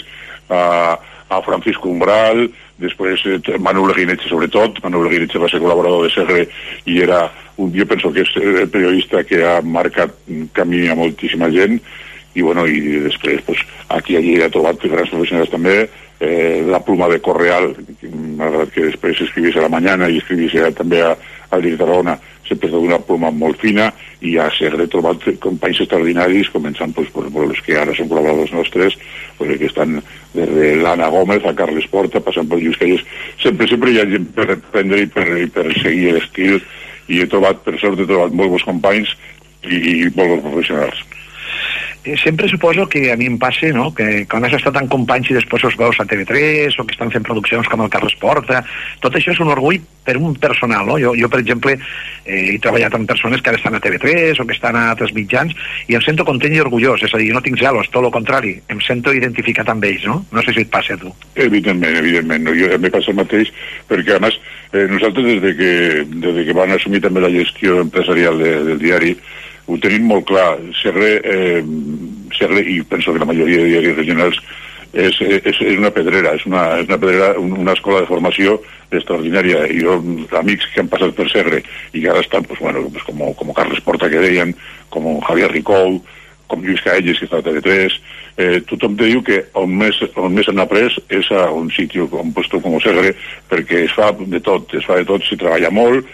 [SPEAKER 13] a Francisco Umbral, després Manuel Guineche, sobretot. Manuel Guineche va ser col·laborador de Segre i era, jo penso que és el periodista que ha marcat camí a moltíssima gent, i bueno, i després pues, aquí allí he trobat grans professionals també, la pluma de Correal, malgrat que després escrivís a La Mañana i escrivís també al Diari de Tarragona, sempre ha estat una pluma molt fina, i a Segre he trobat companys extraordinaris, començant pues, per els que ara són col·laboradors nostres, pues, que estan des de l'Anna Gómez a Carles Porta, passant per Lluís Calles. Sempre hi ha gent per aprendre i per seguir l'estil, i he trobat, per sort, molt bons companys i molt bons professionals.
[SPEAKER 12] Sempre suposo que a mi em passa, no?, que quan has estat amb companys i després els veus a TV3 o que estan fent produccions com el Carles Porta, tot això és un orgull per un personal, no? Jo per exemple, he treballat amb persones que ara estan a TV3 o que estan a altres mitjans i em sento content i orgullós, és a dir, no tinc gelos, tot el contrari, em sento identificat amb ells, no? No sé si et passa a tu.
[SPEAKER 13] Evidentment, no? Jo també passa el mateix, perquè a més nosaltres des que van assumir també la gestió empresarial del diari, ho tenim molt clar. Segre, i penso que la majoria de diaris regionals, és una pedrera, és una pedrera, una escola de formació extraordinària. I jo, amics que han passat per Segre i que ara estan, pues, bueno, pues, com Carles Porta, que deien, com Javier Ricou, com Lluís Calles, que està a TV3, tothom te diu que on més han après és a un sitio com Segre, perquè es fa de tot, s'hi treballa molt,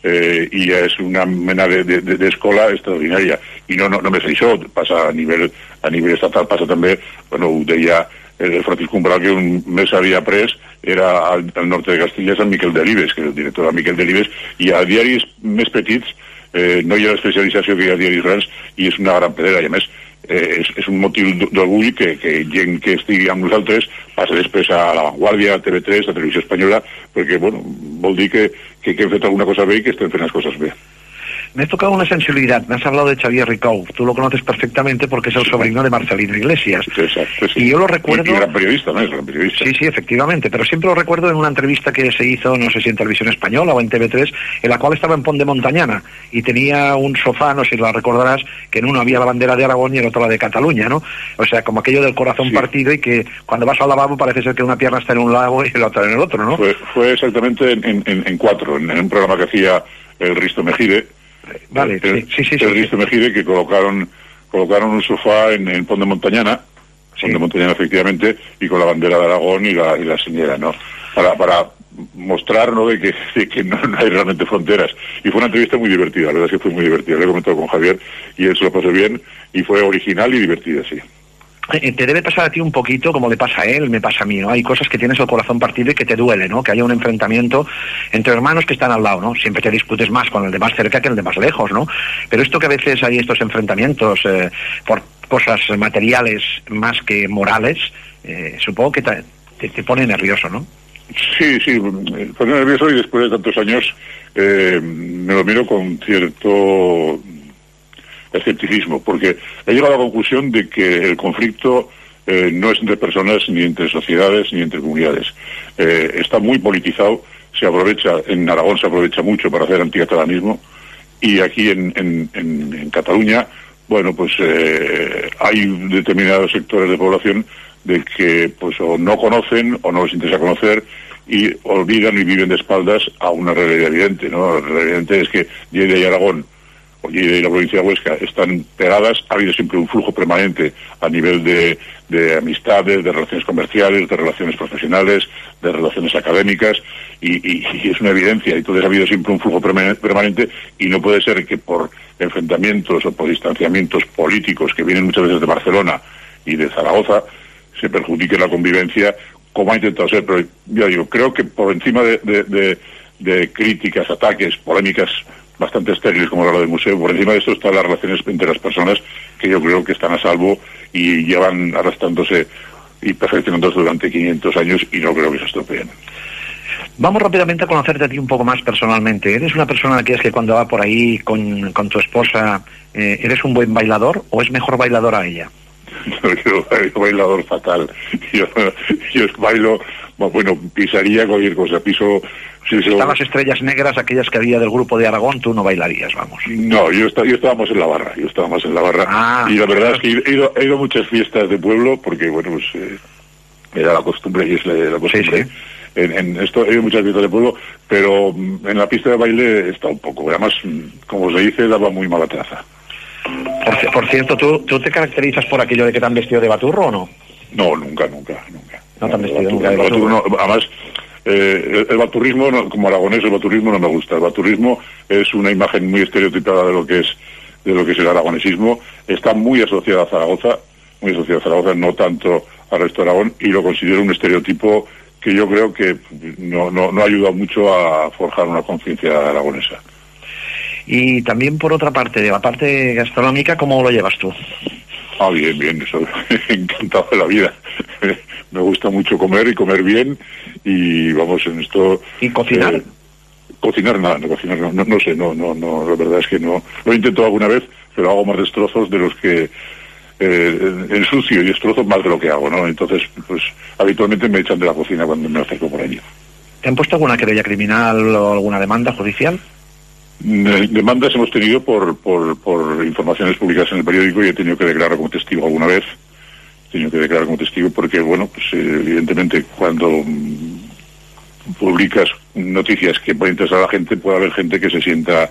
[SPEAKER 13] i és una mena d'escola extraordinària. I no només això, passa a nivell estatal, passa també, bueno, ho deia el Francisco Umbral, que un més havia après era al nord de Castilla, Sant Miquel de Ribes, que el director era Miquel de Ribes, i a diaris més petits no hi ha l'especialització que hi ha a diaris grans, i és una gran pedrera, i a més és un motiu d'orgull que gent que estigui amb nosaltres passa després a La Vanguardia, a TV3, a Televisió Espanyola, perquè bueno, vol dir que hem fet alguna cosa bé i que estem fent las cosas bé.
[SPEAKER 12] Me has tocado una sensibilidad, me has hablado de Xavier Ricou, tú lo conoces perfectamente porque es el sobrino de Marcelino Iglesias.
[SPEAKER 13] Exacto, sí.
[SPEAKER 12] Y yo lo recuerdo...
[SPEAKER 13] Y gran periodista, ¿no? Es gran periodista.
[SPEAKER 12] Sí, efectivamente, pero siempre lo recuerdo en una entrevista que se hizo, no sé si en Televisión Española o en TV3, en la cual estaba en Pont de Montañana y tenía un sofá, no sé si lo recordarás, que en uno había la bandera de Aragón y en otro la de Cataluña, ¿no? O sea, como aquello del corazón partido y que cuando vas al lavabo parece ser que una pierna está en un lado y la otra en el otro, ¿no?
[SPEAKER 13] Fue exactamente en cuatro, en un programa que hacía el Risto Mejide.
[SPEAKER 12] Vale, sí.
[SPEAKER 13] El Risto Mejide, que colocaron un sofá en Pont de Montañana, Pont de Montañana efectivamente, y con la bandera de Aragón y la señera, ¿no? Para mostrar, ¿no?, de que no hay realmente fronteras. Y fue una entrevista muy divertida, la verdad es que fue muy divertida. Lo he comentado con Javier y él se lo pasó bien y fue original y divertida, sí.
[SPEAKER 12] Te debe pasar a ti un poquito como le pasa a él, me pasa a mí, ¿no? Hay cosas que tienes el corazón partido y que te duele, ¿no? Que haya un enfrentamiento entre hermanos que están al lado, ¿no? Siempre te discutes más con el de más cerca que el de más lejos, ¿no? Pero esto que a veces hay estos enfrentamientos por cosas materiales más que morales, supongo que te pone nervioso, ¿no?
[SPEAKER 13] Sí, me pone nervioso y después de tantos años me lo miro con cierto escepticismo, porque he llegado a la conclusión de que el conflicto no es entre personas, ni entre sociedades, ni entre comunidades. Está muy politizado, se aprovecha, en Aragón se aprovecha mucho para hacer anticatalanismo, y aquí en Cataluña, bueno, pues hay determinados sectores de población de que pues o no conocen o no les interesa conocer y olvidan y viven de espaldas a una realidad evidente, ¿no? La realidad evidente es que Lleida y Aragón y la provincia de Huesca están pegadas, ha habido siempre un flujo permanente a nivel de amistades, de relaciones comerciales, de relaciones profesionales, de relaciones académicas, y es una evidencia. Entonces ha habido siempre un flujo permanente y no puede ser que por enfrentamientos o por distanciamientos políticos que vienen muchas veces de Barcelona y de Zaragoza se perjudique la convivencia, como ha intentado ser. Pero ya digo, creo que por encima de críticas, ataques, polémicas bastante estériles como la del museo, por encima de esto están las relaciones entre las personas, que yo creo que están a salvo y llevan arrastrándose y perfeccionándose durante 500 años y no creo que se estropeen.
[SPEAKER 12] Vamos rápidamente a conocerte a ti un poco más personalmente. ¿Eres una persona que es que cuando va por ahí con tu esposa, eres un buen bailador o es mejor bailadora ella?
[SPEAKER 13] Yo bailador fatal. Yo bailo bueno, pisaría cualquier cosa, piso...
[SPEAKER 12] Si están las estrellas negras, aquellas que había del grupo de Aragón, tú no bailarías, vamos.
[SPEAKER 13] No, yo estaba más en la barra, y la verdad es que he ido a muchas fiestas de pueblo, porque, bueno, pues era la costumbre y es la costumbre. Sí. En esto he ido a muchas fiestas de pueblo, pero en la pista de baile está un poco, además, como se dice, daba muy mala traza.
[SPEAKER 12] Por cierto, ¿tú te caracterizas por aquello de que te han vestido de baturro o no?
[SPEAKER 13] No, nunca.
[SPEAKER 12] No te han vestido nunca de baturro.
[SPEAKER 13] No, además, el baturrismo, como aragonés, el baturrismo no me gusta. El baturrismo es una imagen muy estereotipada de lo que es el aragonesismo. Está muy asociada a Zaragoza, no tanto al resto de Aragón, y lo considero un estereotipo que yo creo que no ha ayudado mucho a forjar una conciencia aragonesa.
[SPEAKER 12] Y también, por otra parte, de la parte gastronómica, ¿cómo lo llevas tú?
[SPEAKER 13] Bien, eso, encantado de la vida. Me gusta mucho comer y comer bien, y vamos, en esto...
[SPEAKER 12] ¿Y cocinar?
[SPEAKER 13] Cocinar nada, no sé, la verdad es que no. Lo he intentado alguna vez, pero hago más destrozos de los que... ensucio y destrozo más de lo que hago, ¿no? Entonces, pues, habitualmente me echan de la cocina cuando me acerco por allí.
[SPEAKER 12] ¿Te han puesto alguna querella criminal o alguna demanda judicial?
[SPEAKER 13] Demandas hemos tenido por informaciones publicadas en el periódico, y he tenido que declarar como testigo alguna vez. Porque, bueno, pues evidentemente cuando publicas noticias que pueden interesar a la gente, puede haber gente que se sienta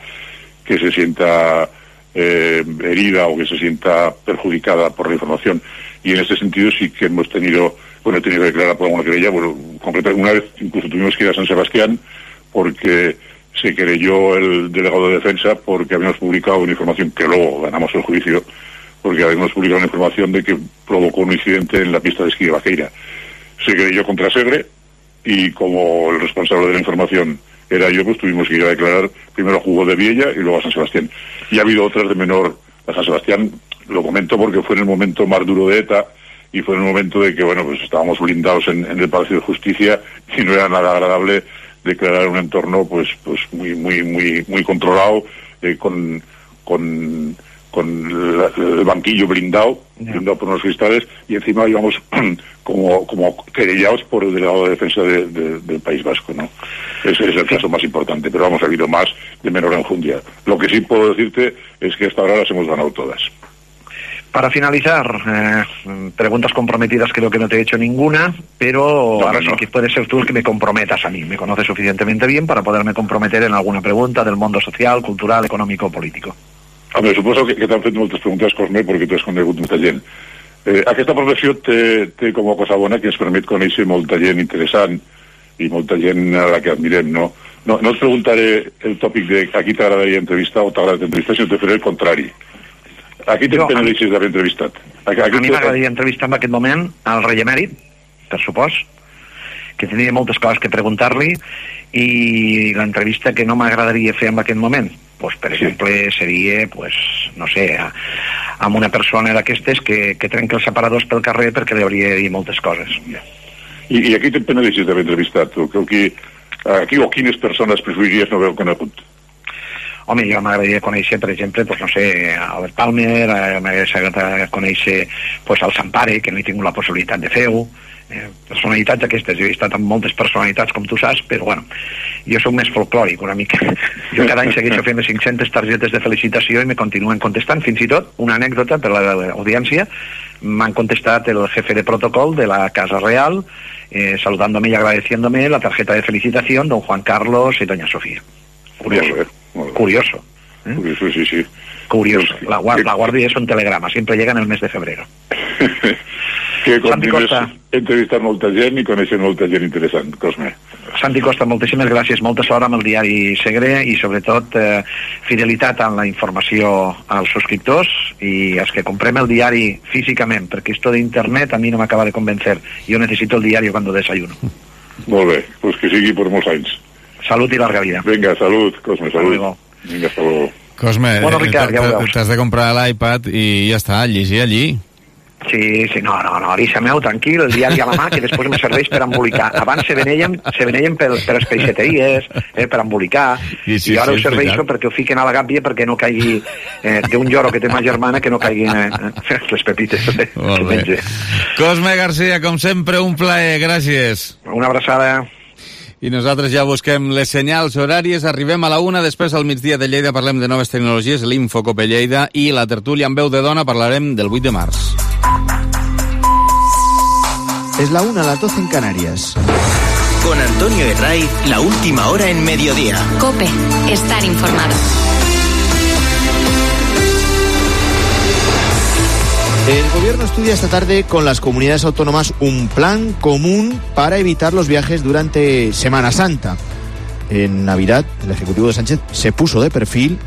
[SPEAKER 13] herida o que se sienta perjudicada por la información. Y en ese sentido sí que hemos tenido, he tenido que declarar por alguna querella. Concretamente una vez incluso tuvimos que ir a San Sebastián porque se querelló el delegado de defensa porque habíamos publicado una información que luego ganamos el juicio, porque habíamos publicado una información de que provocó un incidente en la pista de esquí de Vaqueira. Se querelló contra Segre, y como el responsable de la información era yo, pues tuvimos que ir a declarar primero a Jugo de Viella y luego a San Sebastián. Y ha habido otras de menor. A San Sebastián lo comento porque fue en el momento más duro de ETA, y fue en el momento de que, bueno, pues estábamos blindados en el Palacio de Justicia, y no era nada agradable declarar un entorno pues muy controlado, con el banquillo blindado por unos cristales, y encima íbamos como querellados por el delegado de defensa del País Vasco, ¿no? Ese es el caso más importante, pero vamos, ha habido más de menor enjundia. Lo que sí puedo decirte es que hasta ahora las hemos ganado todas.
[SPEAKER 12] Para finalizar, preguntas comprometidas creo que no te he hecho ninguna, pero ahora sí que puedes ser tú el que me comprometas a mí. Me conoces suficientemente bien para poderme comprometer en alguna pregunta del mundo social, cultural, econòmic o político.
[SPEAKER 13] Home, suposo que t'han fet moltes preguntes, Cosme, perquè tu has conegut molta gent. Aquesta professió té com a cosa bona que ens permet conèixer molta gent interessant i molta gent a la que admirem, no? No et preguntaré el tòpic de a qui t'agradaria entrevistar o t'agrada entrevistar, sinó te faré el contrari. A qui te'n penedeixes d'haver entrevistat?
[SPEAKER 12] A mi m'agradaria entrevistar en aquest moment al rei emèrit, per supòs, que tindria moltes coses que preguntar-li, i l'entrevista que no m'agradaria fer en aquest moment, pues, per exemple, seria, pues, no sé, amb una persona d'aquestes que trenca els separadors pel carrer perquè li hauria de dir moltes coses.
[SPEAKER 13] I a qui te'n penedeixes d'haver entrevistat? O quines persones preferiries no haver conegut?
[SPEAKER 12] Home, jo m'agradaria conèixer, per exemple, pues, no sé, Albert Palmer, m'agradaria conèixer pues, el Sampare, que no he tingut la possibilitat de fer-ho, personalitats aquestes. Jo he estat amb moltes personalitats, com tu saps, però bueno, jo soc més folclòric una mica. Jo cada any segueixo fent 500 targetes de felicitació i me continuen contestant. Fins i tot, una anècdota per l'audiència, m'han contestat el jefe de protocol de la Casa Real, saludándome y agradeciéndome la tarjeta de felicitación, don Juan Carlos y doña Sofía. Curioso. Curioso.
[SPEAKER 13] Curioso, sí.
[SPEAKER 12] Curioso. La guardia es un telegrama, siempre llega en el mes de febrero.
[SPEAKER 13] Que continues entrevistant molta gent i coneixent molta gent interessant, Cosme.
[SPEAKER 12] Santi Costa, moltíssimes gràcies, molta sort amb el diari Segre i sobretot fidelitat en la informació als subscriptors i els que comprem el diari físicament, perquè esto de internet a mi no m'acaba de convencer. Jo necesito el diario cuando desayuno.
[SPEAKER 13] Molt bé, pues que sigui per molts anys.
[SPEAKER 12] Salut i larga vida.
[SPEAKER 13] Vinga, salut, Cosme, salut. Vinga, hasta luego.
[SPEAKER 1] Cosme,
[SPEAKER 12] bueno, Ricard, ja
[SPEAKER 1] t'has de comprar l'iPad i ja està, llegir allí.
[SPEAKER 12] Sí, no, deixa meu, tranquil, el diari a la mà, que després me serveix per embolicar. Abans se veneien per espeixeteries, per embolicar, i ara ho serveixo perquè ho fiquen a la gàbia perquè no caigui d'un lloro que té ma germana, que no caiguin les pepites que menja.
[SPEAKER 1] Cosme Garcia, com sempre, un plaer, gràcies.
[SPEAKER 12] Una abraçada.
[SPEAKER 1] I nosaltres ja busquem les senyals horàries, arribem a la 1, després al migdia de Lleida parlem de noves tecnologies, l'Infocope Lleida, i la tertúlia amb veu de dona parlarem del 8 de març.
[SPEAKER 14] Es la 1, a las 12 en Canarias.
[SPEAKER 8] Con Antonio Herraiz, la última hora en mediodía.
[SPEAKER 2] COPE, estar informado.
[SPEAKER 14] El gobierno estudia esta tarde con las comunidades autónomas un plan común para evitar los viajes durante Semana Santa. En Navidad, el Ejecutivo de Sánchez se puso de perfil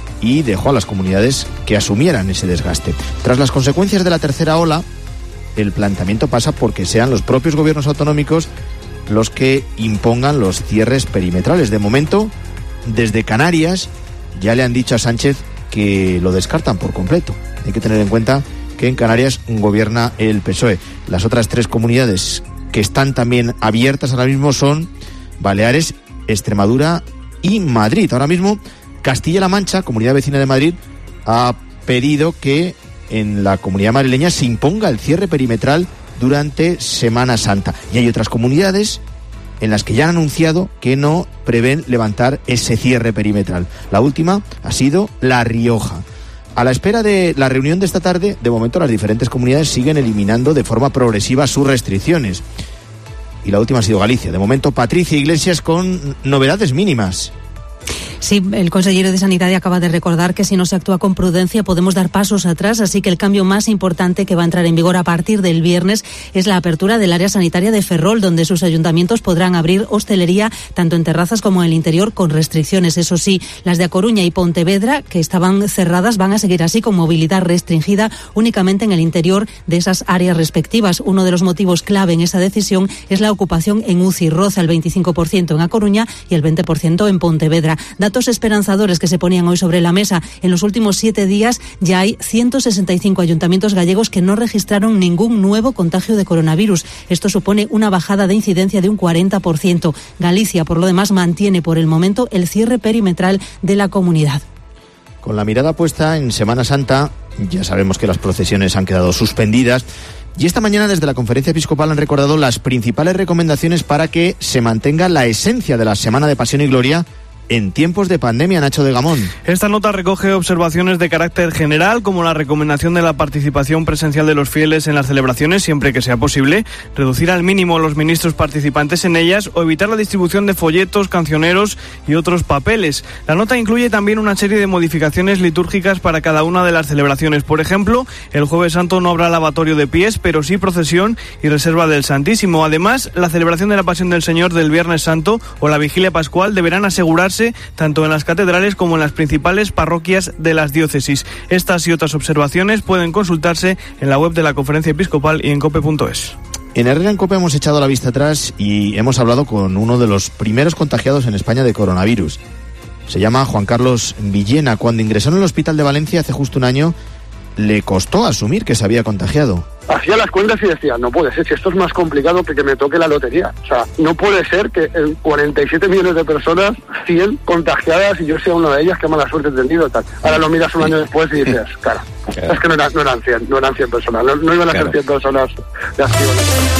[SPEAKER 14] y dejó a las comunidades que asumieran ese desgaste. Tras las consecuencias de la tercera ola, el planteamiento pasa porque sean los propios gobiernos autonómicos los que impongan los cierres perimetrales. De momento, desde Canarias ya le han dicho a Sánchez que lo descartan por completo. Hay que tener en cuenta que en Canarias gobierna el PSOE. Las otras 3 comunidades que están también abiertas ahora mismo son Baleares, Extremadura y Madrid. Ahora mismo Castilla-La Mancha, comunidad vecina de Madrid, ha pedido que en la comunidad madrileña se imponga el cierre perimetral durante Semana Santa. Y hay otras comunidades en las que ya han anunciado que no prevén levantar ese cierre perimetral. La última ha sido La Rioja. A la espera de la reunión de esta tarde, de momento las diferentes comunidades siguen eliminando de forma progresiva sus restricciones. Y la última ha sido Galicia. De momento, Patricia Iglesias con novedades mínimas.
[SPEAKER 15] Sí, el consejero de Sanidad acaba de recordar que si no se actúa con prudencia podemos dar pasos atrás, así que el cambio más importante que va a entrar en vigor a partir del viernes es la apertura del área sanitaria de Ferrol, donde sus ayuntamientos podrán abrir hostelería tanto en terrazas como en el interior con restricciones. Eso sí, las de A Coruña y Pontevedra, que estaban cerradas, van a seguir así con movilidad restringida únicamente en el interior de esas áreas respectivas. Uno de los motivos clave en esa decisión es la ocupación en UCI, roza el 25% en A Coruña y el 20% en Pontevedra. Datos esperanzadores que se ponían hoy sobre la mesa. En los últimos 7 días ya hay 165 ayuntamientos gallegos que no registraron ningún nuevo contagio de coronavirus. Esto supone una bajada de incidencia de un 40%. Galicia, por lo demás, mantiene por el momento el cierre perimetral de la comunidad.
[SPEAKER 14] Con la mirada puesta en Semana Santa, ya sabemos que las procesiones han quedado suspendidas. Y esta mañana desde la Conferencia Episcopal han recordado las principales recomendaciones para que se mantenga la esencia de la Semana de Pasión y Gloria en tiempos de pandemia. Nacho de Gamón.
[SPEAKER 16] Esta nota recoge observaciones de carácter general, como la recomendación de la participación presencial de los fieles en las celebraciones, siempre que sea posible, reducir al mínimo los ministros participantes en ellas o evitar la distribución de folletos, cancioneros y otros papeles. La nota incluye también una serie de modificaciones litúrgicas para cada una de las celebraciones. Por ejemplo, el Jueves Santo no habrá lavatorio de pies, pero sí procesión y reserva del Santísimo. Además, la celebración de la Pasión del Señor del Viernes Santo o la Vigilia Pascual deberán asegurarse tanto en las catedrales como en las principales parroquias de las diócesis. Estas y otras observaciones pueden consultarse en la web de la Conferencia Episcopal y en cope.es.
[SPEAKER 14] En Herrera en Cope hemos echado la vista atrás y hemos hablado con uno de los primeros contagiados en España de coronavirus. Se llama Juan Carlos Villena. Cuando ingresó en el hospital de Valencia hace justo un año, le costó asumir que se había contagiado.
[SPEAKER 17] Hacía las cuentas y decía, no puede ser, si esto es más complicado que me toque la lotería. O sea, no puede ser que en 47 millones de personas, 100 contagiadas y yo sea una de ellas, qué mala suerte he tenido. Tal. Ahora lo miras un año después y dices, cara, es que no eran 100 personas, no iban a ser 100 personas de acción.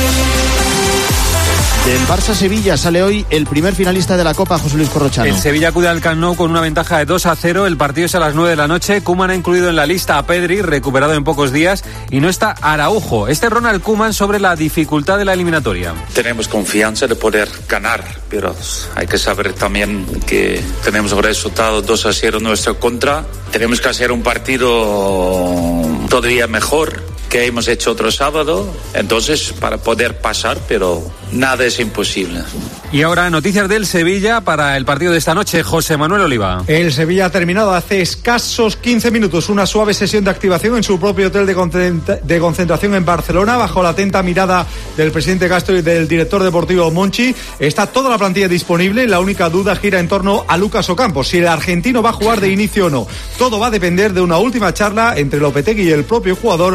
[SPEAKER 14] Del Barça-Sevilla sale hoy el primer finalista de la Copa, José Luis Corrochano.
[SPEAKER 18] El Sevilla acude al Camp Nou con una ventaja de 2-0. El partido es a las 9 de la noche. Koeman ha incluido en la lista a Pedri, recuperado en pocos días, y no está Araujo. Ronald Koeman sobre la dificultad de la eliminatoria.
[SPEAKER 19] Tenemos confianza de poder ganar, pero hay que saber también que tenemos el resultado 2-0 en nuestra contra. Tenemos que hacer un partido todavía mejor que hemos hecho otro sábado, entonces para poder pasar, pero nada es imposible.
[SPEAKER 18] Y ahora noticias del Sevilla para el partido de esta noche. José Manuel Oliva.
[SPEAKER 20] El Sevilla ha terminado hace escasos 15 minutos una suave sesión de activación en su propio hotel de concentración en Barcelona, bajo la atenta mirada del presidente Castro y del director deportivo Monchi. Está toda la plantilla disponible y la única duda gira en torno a Lucas Ocampos, si el argentino va a jugar de inicio o no. Todo va a depender de una última charla entre Lopetegui y el propio jugador, aunque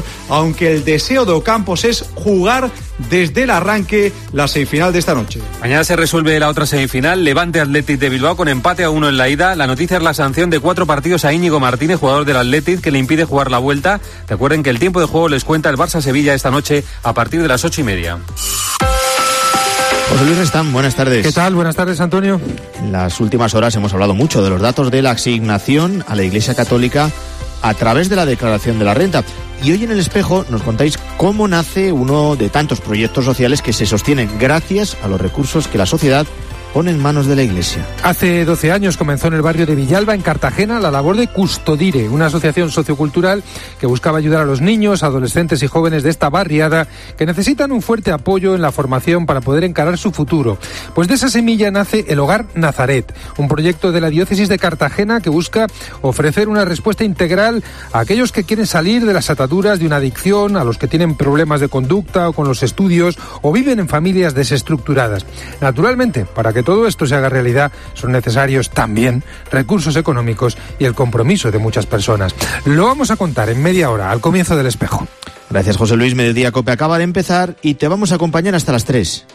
[SPEAKER 20] aunque el deseo de Ocampos es jugar desde el arranque la semifinal de esta noche.
[SPEAKER 18] Mañana se resuelve la otra semifinal, Levante Athletic de Bilbao con empate a 1 en la ida. La noticia es la sanción de 4 partidos a Íñigo Martínez, jugador del Athletic, que le impide jugar la vuelta. Recuerden que el tiempo de juego les cuenta el Barça-Sevilla esta noche a partir de las 8:30.
[SPEAKER 14] José Luis Restán, buenas tardes.
[SPEAKER 21] ¿Qué tal? Buenas tardes, Antonio.
[SPEAKER 14] En las últimas horas hemos hablado mucho de los datos de la asignación a la Iglesia Católica a través de la declaración de la renta. Y hoy en El Espejo nos contáis cómo nace uno de tantos proyectos sociales que se sostienen gracias a los recursos que la sociedad pone en manos de la Iglesia.
[SPEAKER 21] Hace 12 años comenzó en el barrio de Villalba, en Cartagena, la labor de Custodire, una asociación sociocultural que buscaba ayudar a los niños, adolescentes y jóvenes de esta barriada que necesitan un fuerte apoyo en la formación para poder encarar su futuro. Pues de esa semilla nace el Hogar Nazaret, un proyecto de la diócesis de Cartagena que busca ofrecer una respuesta integral a aquellos que quieren salir de las ataduras de una adicción, a los que tienen problemas de conducta o con los estudios o viven en familias desestructuradas. Naturalmente, para que todo esto se haga realidad, son necesarios también recursos económicos y el compromiso de muchas personas. Lo vamos a contar en media hora, al comienzo del Espejo.
[SPEAKER 14] Gracias, José Luis. Mediodía Cope acaba de empezar y te vamos a acompañar hasta las 3.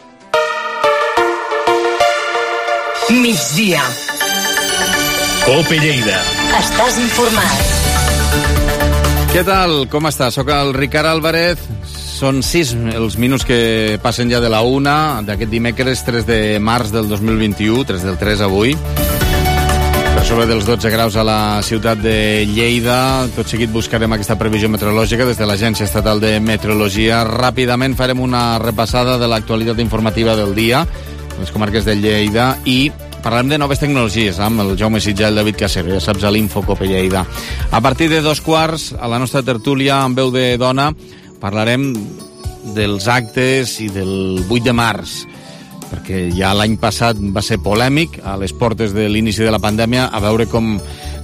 [SPEAKER 2] Migdia.
[SPEAKER 8] Cope Lleida.
[SPEAKER 2] Estàs informat.
[SPEAKER 1] Què tal? Com estàs? Soc el Ricard Álvarez. Són 6 els minuts que passen ja de la 1 d'aquest dimecres 3 de març del 2021, 3 del 3 avui. Per sobre dels 12 graus a la ciutat de Lleida. Tot seguit buscarem aquesta previsió meteorològica des de l'Agència Estatal de Meteorologia. Ràpidament farem una repassada de l'actualitat informativa del dia, les comarques de Lleida, i parlarem de noves tecnologies amb el Jaume Sitjà i el David Casero, ja saps, a l'Info Cope Lleida. A partir de 2:15, a la nostra tertúlia amb veu de dona, parlarem dels actes i del 8 de març, perquè ja l'any passat va ser polèmic a les portes de l'inici de la pandèmia, a veure com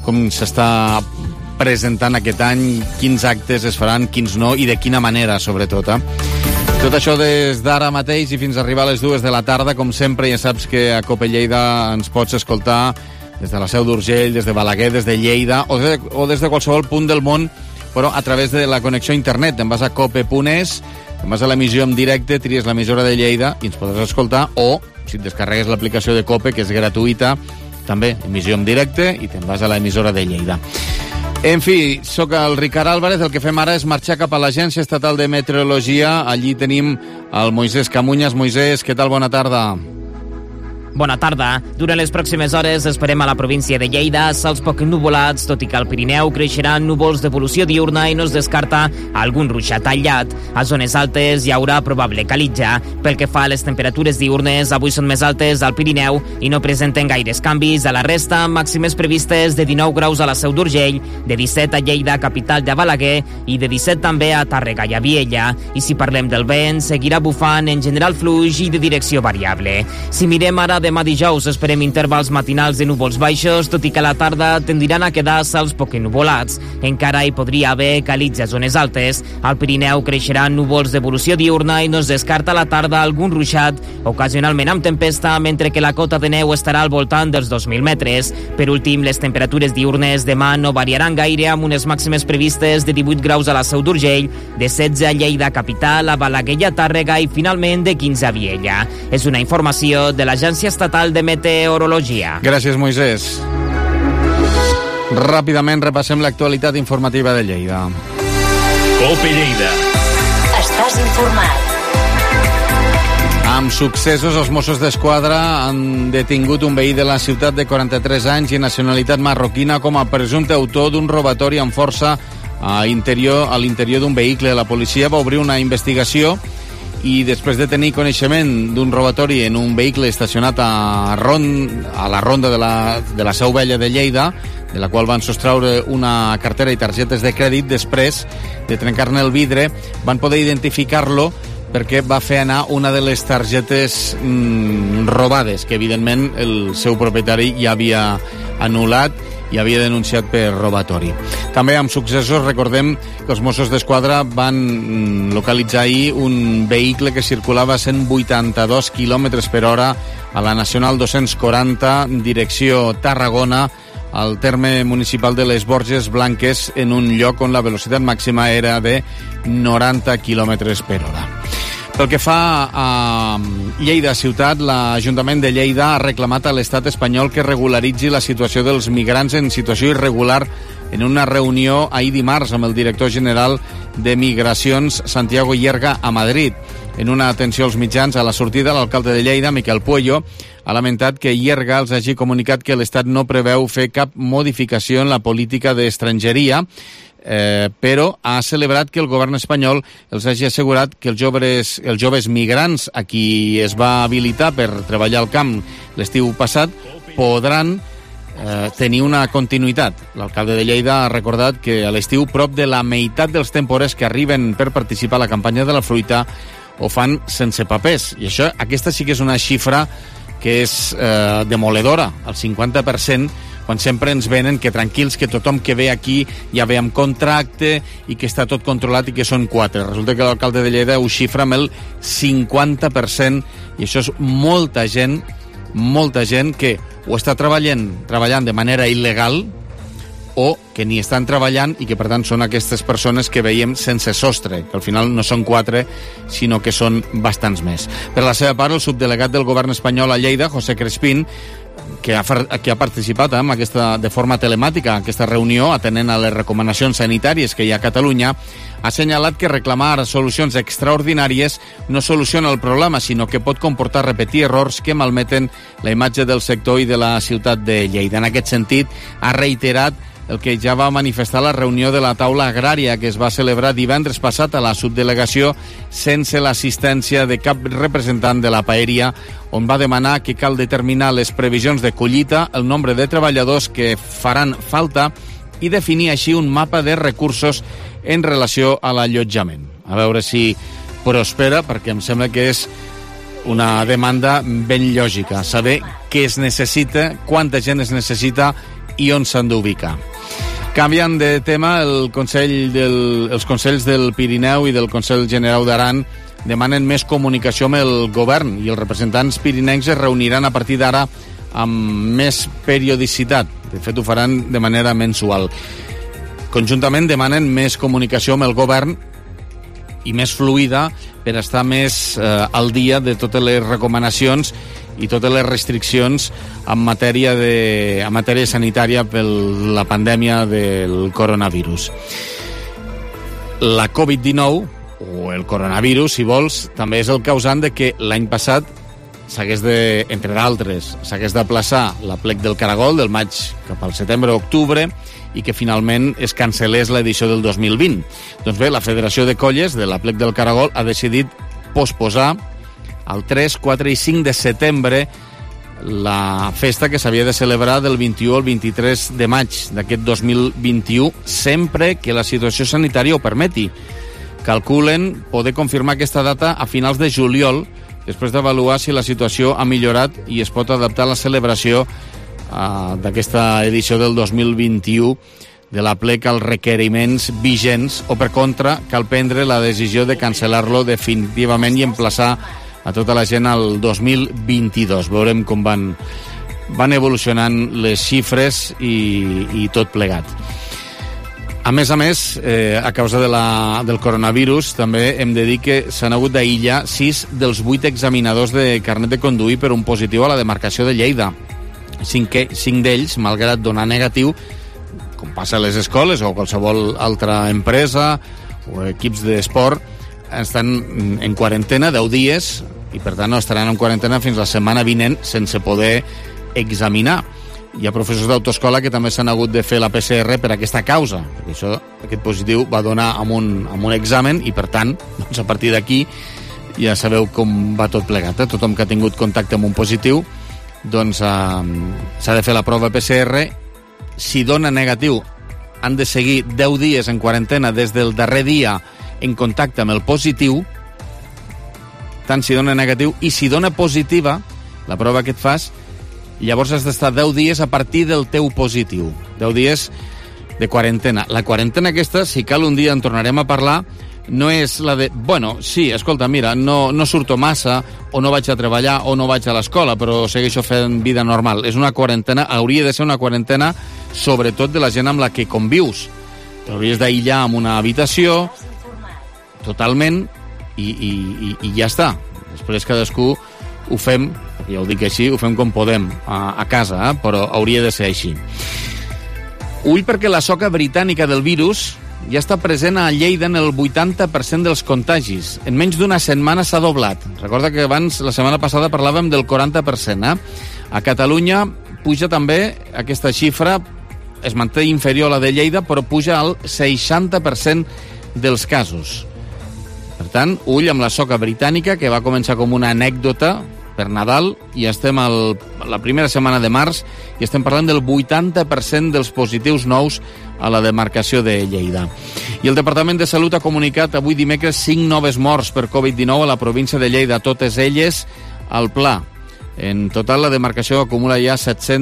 [SPEAKER 1] s'està presentant aquest any, quins actes es faran, quins no, i de quina manera, sobretot. Tot això des d'ara mateix i fins a arribar a les 2 de la tarda, com sempre, ja saps que a Cope Lleida ens pots escoltar des de la Seu d'Urgell, des de Balaguer, des de Lleida, o des de qualsevol punt del món, però a través de la connexió a internet. Te'n vas a cope.es, te'n vas a l'emissió en directe, tries l'emissora de Lleida i ens podràs escoltar, o si et descarregues l'aplicació de Cope, que és gratuïta, també emissió en directe, i te'n vas a l'emissora de Lleida. En fi, sóc el Ricard Álvarez. El que fem ara és marxar cap a l'Agència Estatal de Meteorologia. Allí tenim el Moisès Camunyes. Moisès, què tal? Bona tarda.
[SPEAKER 22] Bona tarda. Durant les pròximes hores esperem a la província de Lleida cels poc nuvolats, tot i que al Pirineu creixeran núvols d'evolució diurna i no es descarta algun ruixat aïllat. A zones altes hi haurà probable calitja. Pel que fa a les temperatures diurnes, avui són més altes al Pirineu i no presenten gaires canvis. A la resta, màximes previstes de 19 graus a la Seu d'Urgell, de 17 a Lleida, capital de Balaguer, i de 17 també a Tàrrega i a Viella. I si parlem del vent, seguirà bufant en general fluix i de direcció variable. Si mirem ara demà dijous, esperem intervals matinals de núvols baixos, tot i que a la tarda tendiran a quedar cels poc ennuvolats. Encara hi podria haver calitja a zones altes. Al Pirineu creixeran núvols d'evolució diurna i no es descarta a la tarda algun ruixat, ocasionalment amb tempesta, mentre que la cota de neu estarà al voltant dels 2.000 metres. Per últim, les temperatures diurnes demà no variaran gaire, amb unes màximes previstes de 18 graus a la Seu d'Urgell, de 16 a Lleida capital, a Balaguer i a Tàrrega i finalment de 15 a Viella. És una informació de l'Agència Estatal de Meteorologia.
[SPEAKER 1] Gràcies, Moisès. Ràpidament repassem l'actualitat informativa de Lleida.
[SPEAKER 8] Cope Lleida.
[SPEAKER 2] Estàs informat.
[SPEAKER 1] Amb successos, els Mossos d'Esquadra han detingut un veí de la ciutat de 43 anys i nacionalitat marroquina com a presumpte autor d'un robatori amb força a l'interior d'un vehicle. La policia va obrir una investigació i després de tenir coneixement d'un robatori en un vehicle estacionat a la ronda de la Seu Vella de Lleida, de la qual van sostraure una cartera i targetes de crèdit, després de trencar-ne el vidre van poder identificar-lo perquè va fer anar una de les targetes robades, que evidentment el seu propietari ja havia anul·lat i havia denunciat per robatori. També amb successos, recordem que els Mossos d'Esquadra van localitzar ahir un vehicle que circulava a 182 km per hora a la Nacional 240 direcció Tarragona, al terme municipal de les Borges Blanques, en un lloc on la velocitat màxima era de 90 km per hora. Pel que fa a Lleida ciutat, l'Ajuntament de Lleida ha reclamat a l'Estat espanyol que regularitzi la situació dels migrants en situació irregular en una reunió ahir dimarts amb el director general de Migracions, Santiago Llerga, a Madrid. En una atenció als mitjans a la sortida, l'alcalde de Lleida, Miquel Puello, ha lamentat que Llerga els hagi comunicat que l'Estat no preveu fer cap modificació en la política d'estrangeria, però ha celebrat que el govern espanyol els hagi assegurat que els joves migrants a qui es va habilitar per treballar al camp l'estiu passat podran tenir una continuïtat. L'alcalde de Lleida ha recordat que a l'estiu prop de la meitat dels temporers que arriben per participar a la campanya de la fruita ho fan sense papers, i aquesta sí que és una xifra que és demoledora, el 50%, quan sempre ens venen que tranquils, que tothom que ve aquí ja ve amb contracte i que està tot controlat i que són 4. Resulta que l'alcalde de Lleida ho xifra amb el 50%, i això és molta gent que o està treballant de manera il·legal o que ni estan treballant i que per tant són aquestes persones que veiem sense sostre, que al final no són 4 sinó que són bastants més. Per la seva part, el subdelegat del govern espanyol a Lleida, José Crespín, que ha participat de forma telemàtica en aquesta reunió, atenent a les recomanacions sanitàries que hi ha a Catalunya, ha assenyalat que reclamar solucions extraordinàries no soluciona el problema, sinó que pot comportar repetir errors que malmeten la imatge del sector i de la ciutat de Lleida. En aquest sentit, ha reiterat el que ja va manifestar la reunió de la taula agrària que es va celebrar divendres passat a la subdelegació sense l'assistència de cap representant de la paeria, on va demanar que cal determinar les previsions de collita, el nombre de treballadors que faran falta i definir així un mapa de recursos en relació a l'allotjament. A veure si prospera, perquè em sembla que és una demanda ben lògica, saber què es necessita, quanta gent es necessita i on s'han d'ubicar. Canviant de tema, els Consells del Pirineu i del Consell Generau d'Aran demanen més comunicació amb el govern i els representants pirinencs es reuniran a partir d'ara amb més periodicitat. De fet, ho faran de manera mensual. Conjuntament demanen més comunicació amb el govern i més fluida per estar més al dia de totes les recomanacions i totes les restriccions en matèria sanitària per la pandèmia del coronavirus. La Covid-19, o el coronavirus, si vols, també és el causant de que l'any passat entre d'altres, s'hagués d'aplaçar l'Aplec del Caragol del maig cap al setembre-octubre i que finalment es cancel·lés l'edició del 2020. Doncs bé, la Federació de Colles de l'Aplec del Caragol ha decidit posposar el 3, 4 i 5 de setembre la festa que s'havia de celebrar del 21 al 23 de maig d'aquest 2021, sempre que la situació sanitària ho permeti. Calculen poder confirmar aquesta data a finals de juliol, després d'avaluar si la situació ha millorat i es pot adaptar la celebració d'aquesta edició del 2021 de l'Aplec als requeriments vigents, o per contra cal prendre la decisió de cancel·lar-lo definitivament i emplaçar a tota la gent al 2022. Veurem com van evolucionant les xifres i tot plegat. A més, a causa del coronavirus, també hem de dir que s'han hagut d'aïllar 6 dels 8 examinadors de carnet de conduir per un positiu a la demarcació de Lleida. 5 d'ells, malgrat donar negatiu, com passa a les escoles o qualsevol altra empresa o equips d'esport, estan en quarantena 10 dies i per tant no estaran en quarantena fins la setmana vinent sense poder examinar. Hi ha professors d'autoescola que també s'han hagut de fer la PCR per aquesta causa, perquè aquest positiu va donar amb un examen i per tant, doncs a partir d'aquí ja sabeu com va tot plegat. Tothom que ha tingut contacte amb un positiu doncs s'ha de fer la prova PCR. Si dona negatiu han de seguir 10 dies en quarantena des del darrer dia en contacte amb el positiu, tant si dona negatiu, i si dona positiva la prova que et fas, llavors has d'estar 10 dies a partir del teu positiu. 10 dies de quarantena. La quarantena aquesta, si cal un dia en tornarem a parlar, no és la de, sí, escolta, mira, no surto massa, o no vaig a treballar, o no vaig a l'escola, però segueixo fent vida normal. És una quarantena, hauria de ser una quarantena sobretot de la gent amb la que convius. T'hauries d'aïllar en una habitació totalment i ja està. Després cadascú ho fem, ja ho dic així, ho fem com podem a casa, però hauria de ser així. Ull perquè la soca britànica del virus ja està present a Lleida en el 80% dels contagis. En menys d'una setmana s'ha doblat. Recorda que abans, la setmana passada, parlàvem del 40%. A Catalunya puja també aquesta xifra, es manté inferior a la de Lleida, però puja al 60% dels casos. Per tant, ull amb la soca britànica, que va començar com una anècdota per Nadal, i estem a la primera setmana de març i estem parlant del 80% dels positius nous a la demarcació de Lleida. I el Departament de Salut ha comunicat avui dimecres 5 noves morts per Covid-19 a la província de Lleida, totes elles al Pla. En total, la demarcació acumula ja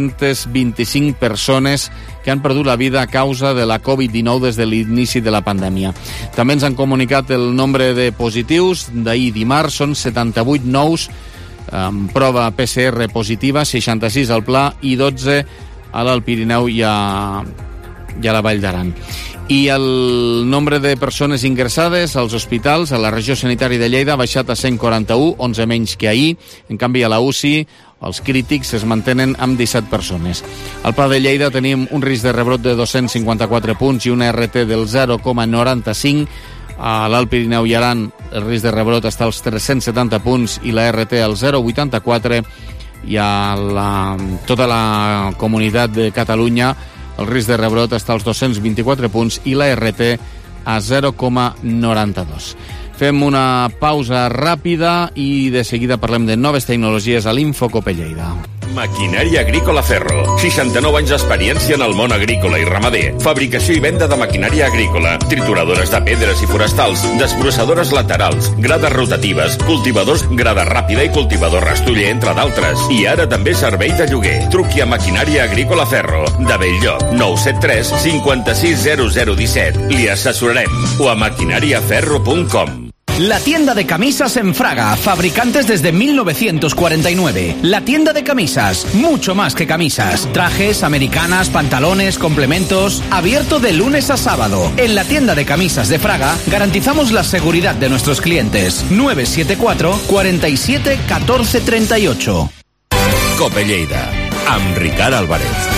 [SPEAKER 1] 725 persones que han perdut la vida a causa de la Covid-19 des de l'inici de la pandèmia. També ens han comunicat el nombre de positius d'ahir dimarts, són 78 nous amb prova PCR positiva, 66 al Pla i 12 a l'Alt Pirineu i a la Vall d'Aran. I el nombre de persones ingressades als hospitals a la regió sanitària de Lleida ha baixat a 141, 11 menys que ahir. En canvi, a la UCI, els crítics es mantenen amb 17 persones. Al Pla de Lleida tenim un risc de rebrot de 254 punts i una RT del 0,95. A l'Alt Pirineu i Aran el risc de rebrot està als 370 punts i la RT al 0,84, i a tota la comunitat de Catalunya el risc de rebrot està als 224 punts i la RT a 0,92. Fem una pausa ràpida i de seguida parlem de noves tecnologies a l'Infocope Lleida.
[SPEAKER 6] Maquinària Agrícola Ferro. 69 anys d'experiència en el món agrícola i ramader. Fabricació i venda de maquinària agrícola. Trituradores de pedres i forestals. Desbrossadores laterals. Grades rotatives. Cultivadors grada ràpida i cultivador rastoller, entre d'altres. I ara també servei de lloguer. Truqui a Maquinària Agrícola Ferro. De Belllloc. 973 56 0017. Li assessorarem. O a maquinariaferro.com.
[SPEAKER 3] La tienda de camisas en Fraga, fabricantes desde 1949. La tienda de camisas, mucho más que camisas. Trajes, americanas, pantalones, complementos. Abierto de lunes a sábado. En la tienda de camisas de Fraga garantizamos la seguridad de nuestros clientes. 974 47 14 38.
[SPEAKER 6] Cope Lleida, amb Ricard Álvarez.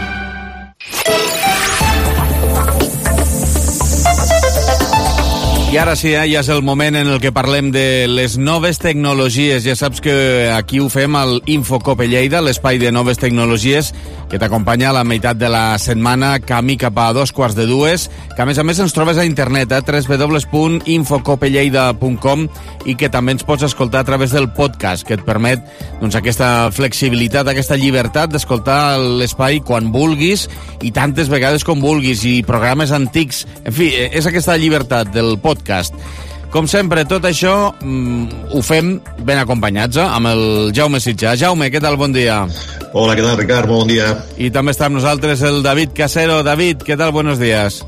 [SPEAKER 1] I ara sí, ja és el moment en el que parlem de les noves tecnologies. Ja saps que aquí ho fem al Infocope Lleida, l'espai de noves tecnologies que t'acompanya a la meitat de la setmana, camí cap a 2:45, que a més ens trobes a internet, www.infocopelleida.com, i que també ens pots escoltar a través del podcast, que et permet aquesta flexibilitat, aquesta llibertat d'escoltar l'espai quan vulguis i tantes vegades com vulguis, i programes antics. En fi, és aquesta llibertat del podcast. Com sempre, tot això ho fem ben acompanyats amb el Jaume Sitjà. Jaume, què tal? Bon dia.
[SPEAKER 4] Hola, què tal, Ricard? Bon dia.
[SPEAKER 1] I també està amb nosaltres el David Casero. David, què tal? Buenos días.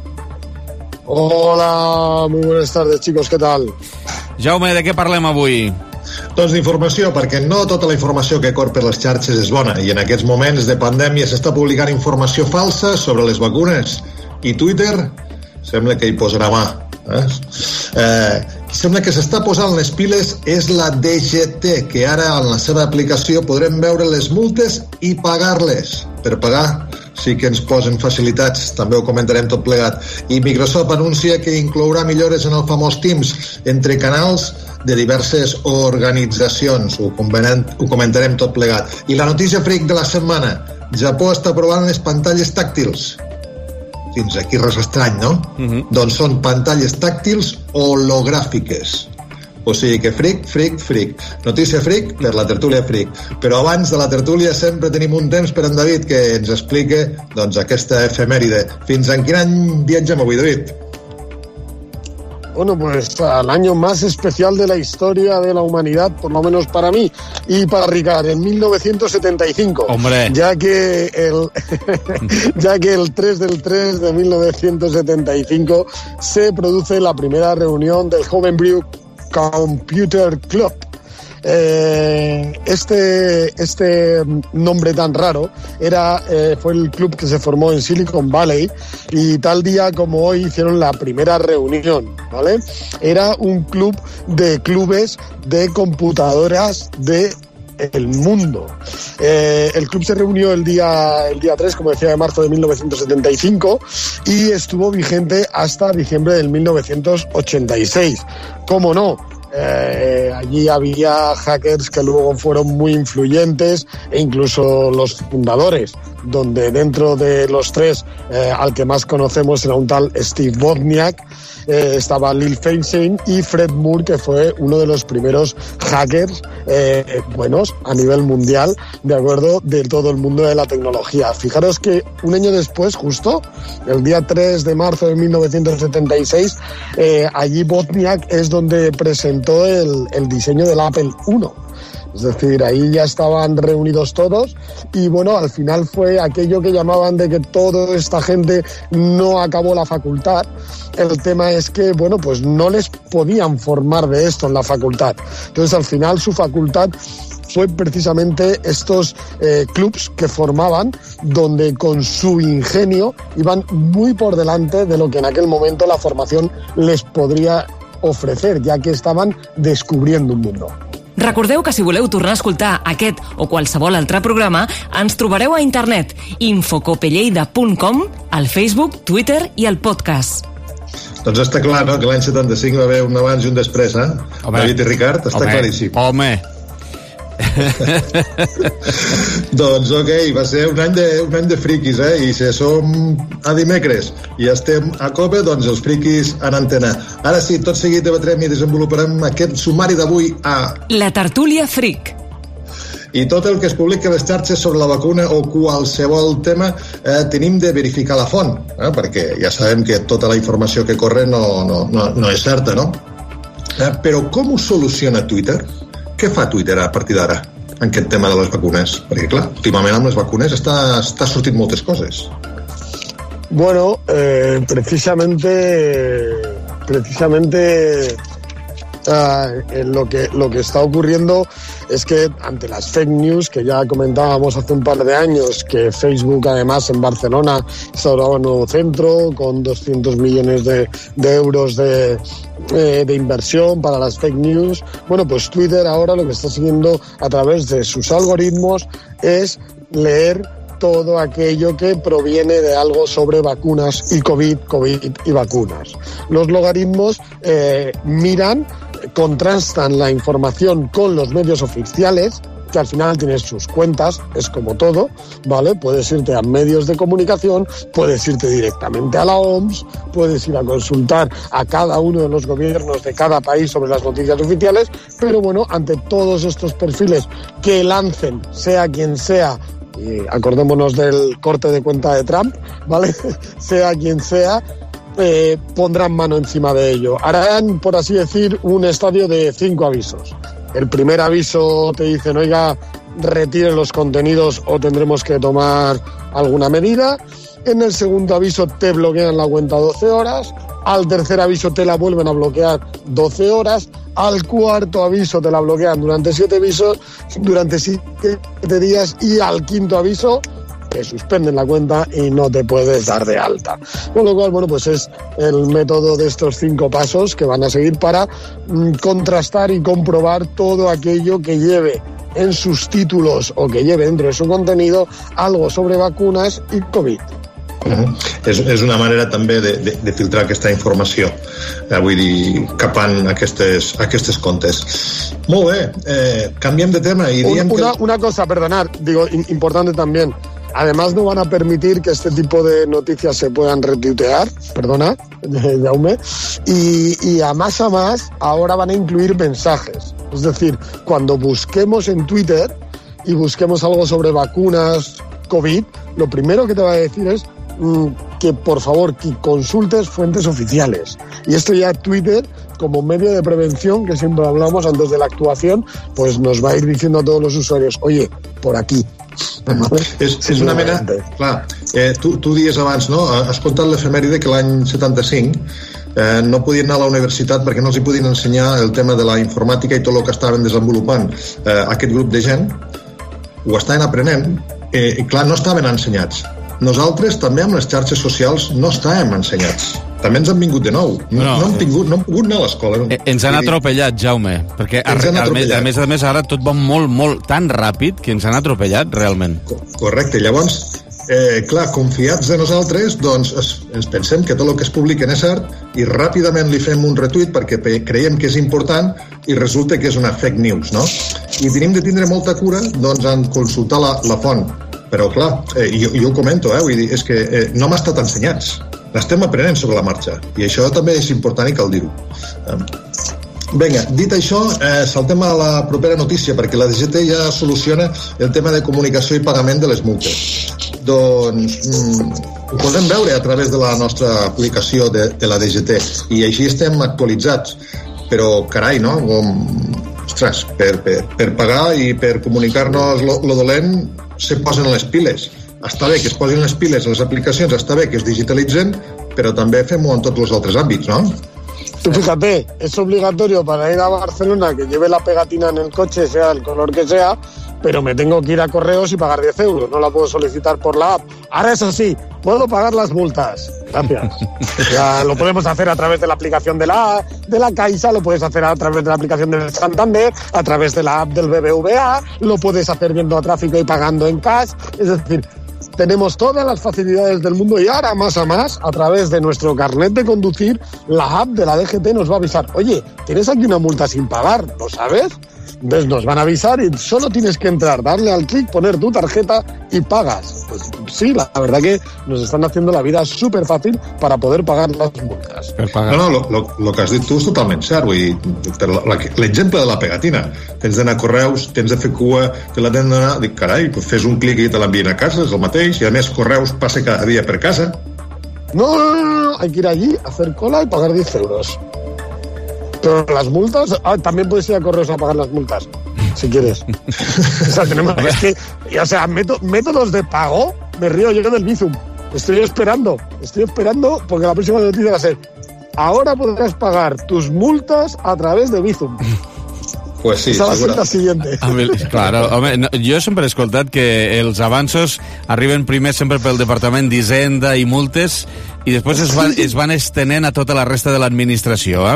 [SPEAKER 17] Hola, muy buenas tardes, chicos, què tal?
[SPEAKER 1] Jaume, de què parlem avui?
[SPEAKER 4] Doncs d'informació, perquè no tota la informació que corre per les xarxes és bona, i en aquests moments de pandèmia s'està publicant informació falsa sobre les vacunes, i Twitter sembla que hi posarà mà. Sembla que s'està posant les piles és la DGT, que ara en la seva aplicació podrem veure les multes i pagar-les. Per pagar sí que ens posen facilitats, també ho comentarem tot plegat. I Microsoft anuncia que inclourà millores en el famós Teams entre canals de diverses organitzacions. Ho comentarem tot plegat. I la notícia freak de la setmana: Japó està provant les pantalles tàctils. Fins aquí res estrany, no? Doncs són pantalles tàctils hologràfiques. O sigui que fric. Notícia fric per la tertúlia fric. Però abans de la tertúlia sempre tenim un temps per en David que ens explique aquesta efemèride. Fins en quin any viatgem avui, David?
[SPEAKER 17] Bueno, pues al año más especial de la historia de la humanidad, por lo menos para mí y para Ricard, en 1975.
[SPEAKER 1] ¡Hombre!
[SPEAKER 17] Ya que el 3 del 3 de 1975 se produce la primera reunión del Homebrew Computer Club,
[SPEAKER 5] este nombre tan raro fue el club que se formó en Silicon Valley, y tal día como hoy hicieron la primera reunión, ¿vale? Era un club de clubes de computadoras del mundo. El club se reunió el día 3, como decía, de marzo de 1975, y estuvo vigente hasta diciembre del 1986. ¿Cómo no? Allí había hackers que luego fueron muy influyentes, e incluso los fundadores, donde dentro de los tres al que más conocemos era un tal Steve Wozniak, estaba Lil Feinstein y Fred Moore, que fue uno de los primeros hackers buenos a nivel mundial, de acuerdo, de todo el mundo de la tecnología. Fijaros que un año después, justo el día 3 de marzo de 1976, allí Wozniak es donde presentó el diseño del Apple I. Es decir, ahí ya estaban reunidos todos, y bueno, al final fue aquello que llamaban de que toda esta gente no acabó la facultad. El tema es que, bueno, pues no les podían formar de esto en la facultad. Entonces, al final, su facultad fue precisamente estos clubs que formaban, donde con su ingenio iban muy por delante de lo que en aquel momento la formación les podría ofrecer, ja que estaven descobriendo un mundo.
[SPEAKER 2] Recordeu que si voleu tornar a escoltar aquest o qualsevol altre programa, ens trobareu a internet infocopelleida.com, al Facebook, Twitter i al podcast.
[SPEAKER 4] Doncs està clar, no?, que l'any 75 va haver un abans i un després, eh? David i Ricard, està claríssim.
[SPEAKER 1] Home!
[SPEAKER 4] Doncs ok, va ser un any de friquis, I si som a dimecres i estem a COPE, doncs els friquis en antena. Ara sí, tot seguit debatrem i desenvoluparem aquest sumari d'avui a
[SPEAKER 2] La Tertúlia Fric.
[SPEAKER 4] I tot el que es publica a les xarxes sobre la vacuna o qualsevol tema tenim de verificar la font, perquè ja sabem que tota la informació que corre no és certa, no? Però com ho soluciona Twitter? Què fa Twitter a partir d'ara en aquest tema de les vacunes? Perquè, clar, últimament amb les vacunes està sortint moltes coses.
[SPEAKER 5] Bueno, precisamente lo que está ocurriendo es que ante las fake news, que ya comentábamos hace un par de años, que Facebook además en Barcelona instauraba un nuevo centro con 200 millones de euros de inversión para las fake news. Bueno, pues Twitter ahora lo que está siguiendo a través de sus algoritmos es leer todo aquello que proviene de algo sobre vacunas y COVID y vacunas. Los logaritmos miran, contrastan la información con los medios oficiales, que al final tienes sus cuentas, es como todo, ¿vale? Puedes irte a medios de comunicación, puedes irte directamente a la OMS, puedes ir a consultar a cada uno de los gobiernos de cada país sobre las noticias oficiales, pero bueno, ante todos estos perfiles que lancen, sea quien sea, y acordémonos del corte de cuenta de Trump, ¿vale? Sea quien sea, pondrán mano encima de ello. Harán, por así decir, un estadio de 5 avisos. El primer aviso te dicen, oiga, retiren los contenidos o tendremos que tomar alguna medida. En el segundo aviso te bloquean la cuenta 12 horas. Al tercer aviso te la vuelven a bloquear 12 horas. Al cuarto aviso te la bloquean durante 7 días. Y al quinto aviso te suspenden la cuenta y no te puedes dar de alta. Con lo cual, bueno, pues es el método de estos 5 pasos que van a seguir para contrastar y comprobar todo aquello que lleve en sus títulos o que lleve dentro de su contenido algo sobre vacunas i Covid.
[SPEAKER 4] És una manera també de filtrar aquesta informació, vull dir, capant aquestes comptes. Molt bé, canviem de tema y
[SPEAKER 5] una cosa, perdonad, digo, importante también. Además, no van a permitir que este tipo de noticias se puedan retuitear, perdona, Jaume, y a más, ahora van a incluir mensajes. Es decir, cuando busquemos en Twitter y busquemos algo sobre vacunas, COVID, lo primero que te va a decir es que por favor que consultes fuentes oficiales. Y esto ya Twitter, como medio de prevención, que siempre hablamos antes de la actuación, pues nos va a ir diciendo a todos los usuarios, oye, por aquí.
[SPEAKER 4] És una mena... Clar, tu dies abans, no? Has contat l'efemèride que l'any 75 no podien anar a la universitat perquè no els hi podien ensenyar el tema de la informàtica i tot el que estaven desenvolupant aquest grup de gent. Ho estaven aprenent i clar, no estaven ensenyats. Nosaltres també amb les xarxes socials no estàvem ensenyats. També ens han vingut de nou. No hem pogut anar a l'escola.
[SPEAKER 1] Ens han atropellat, Jaume, perquè a més ara tot va molt tan ràpid que ens han atropellat realment.
[SPEAKER 4] Correcte, llavors clar, confiats de nosaltres, doncs ens pensem que tot el que es publiquen és cert i ràpidament li fem un retuit perquè creiem que és important i resulta que és una fake news, no? I tenim de tindre molta cura doncs en consultar la font. Però clar, jo ho comento, vull dir, és que no hem estat ensenyats. L'estem aprenent sobre la marxa i això també és important i cal dir-ho. Vinga, dit això, saltem a la propera notícia perquè la DGT ja soluciona el tema de comunicació i pagament de les multes. Doncs ho podem veure a través de la nostra aplicació de la DGT i així estem actualitzats. Però carai, no? Ostres, per pagar i per comunicar-nos lo dolent se posen les piles. Està bé que es posin les piles en les aplicacions, està bé que es digitalitzen, però també fem-ho en tots els altres àmbits, ¿no?
[SPEAKER 5] Tú fíjate, es obligatorio para ir a Barcelona que lleve la pegatina en el coche, sea el color que sea, pero me tengo que ir a Correos y pagar 10 euros. No la puedo solicitar por la app. Ahora, eso sí, puedo pagar las multas. Gracias. Ya lo podemos hacer a través de la aplicación de la Caixa, lo puedes hacer a través de la aplicación del Santander, a través de la app del BBVA, lo puedes hacer viendo a tráfico y pagando en cash. Es decir, tenemos todas las facilidades del mundo y ahora más a más, a través de nuestro carnet de conducir, la app de la DGT nos va a avisar, oye, tienes aquí una multa sin pagar, ¿lo sabes? Entonces nos van a avisar y solo tienes que entrar, darle al clic, poner tu tarjeta y pagas. Pues sí, la verdad que nos están haciendo la vida súper fácil para poder pagar las multas.
[SPEAKER 4] No, lo que has dit tu és totalment cert. L'exemple de la pegatina. Tens d'anar a Correus, tens de fer cua, te la tens d'anar... Dic, carai, pues fes un clic i te l'envien a casa, és el mateix. I a més, Correus passa cada dia per casa.
[SPEAKER 5] No, hay que ir allí, hacer cola y pagar 10 euros. Pero las multas, también puedes ir a Correos a pagar las multas, si quieres. O sea, tenemos, es que, o sea, métodos de pago, me río yo del Bizum. Estoy esperando porque la próxima noticia va a ser, ahora podrás pagar tus multas a través de Bizum.
[SPEAKER 4] Pues sí,
[SPEAKER 5] esa va a ser la siguiente.
[SPEAKER 1] Claro, home, no, jo sempre he escoltat que els avanços arriben primer sempre pel Departament d'Hisenda i Multes i després es van estenent a tota la resta de l'administració,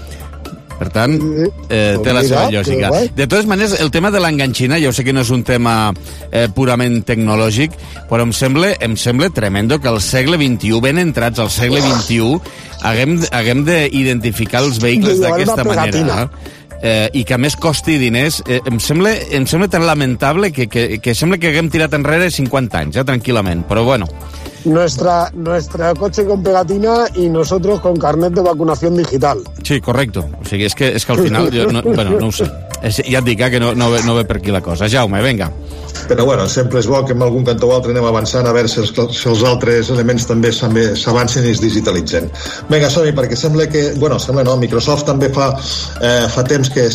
[SPEAKER 1] Per tant, té la seva lògica. De totes maneres, el tema de l'enganxina, ja sé que no és un tema purament tecnològic, però em sembla tremendo que al segle XXI, ben entrats al segle XXI, haguem d'identificar els vehicles d'aquesta manera. I que a més costi diners, em sembla tan lamentable que sembla que haguem tirat enrere 50 anys, tranquil·lament, però bueno.
[SPEAKER 5] Nuestra coche con pegatina y nosotros con carnet de vacunación digital.
[SPEAKER 1] Sí, correcto. O sigui, és que al final, no ho sé. Ja et dic que no ve per aquí la cosa. Jaume, vinga.
[SPEAKER 4] Però bueno, sempre és bo que en algun cantó o altre anem avançant a veure si els altres elements també s'avancen i es digitalitzen. Vinga, som-hi, perquè sembla que... Sembla no, Microsoft també fa temps que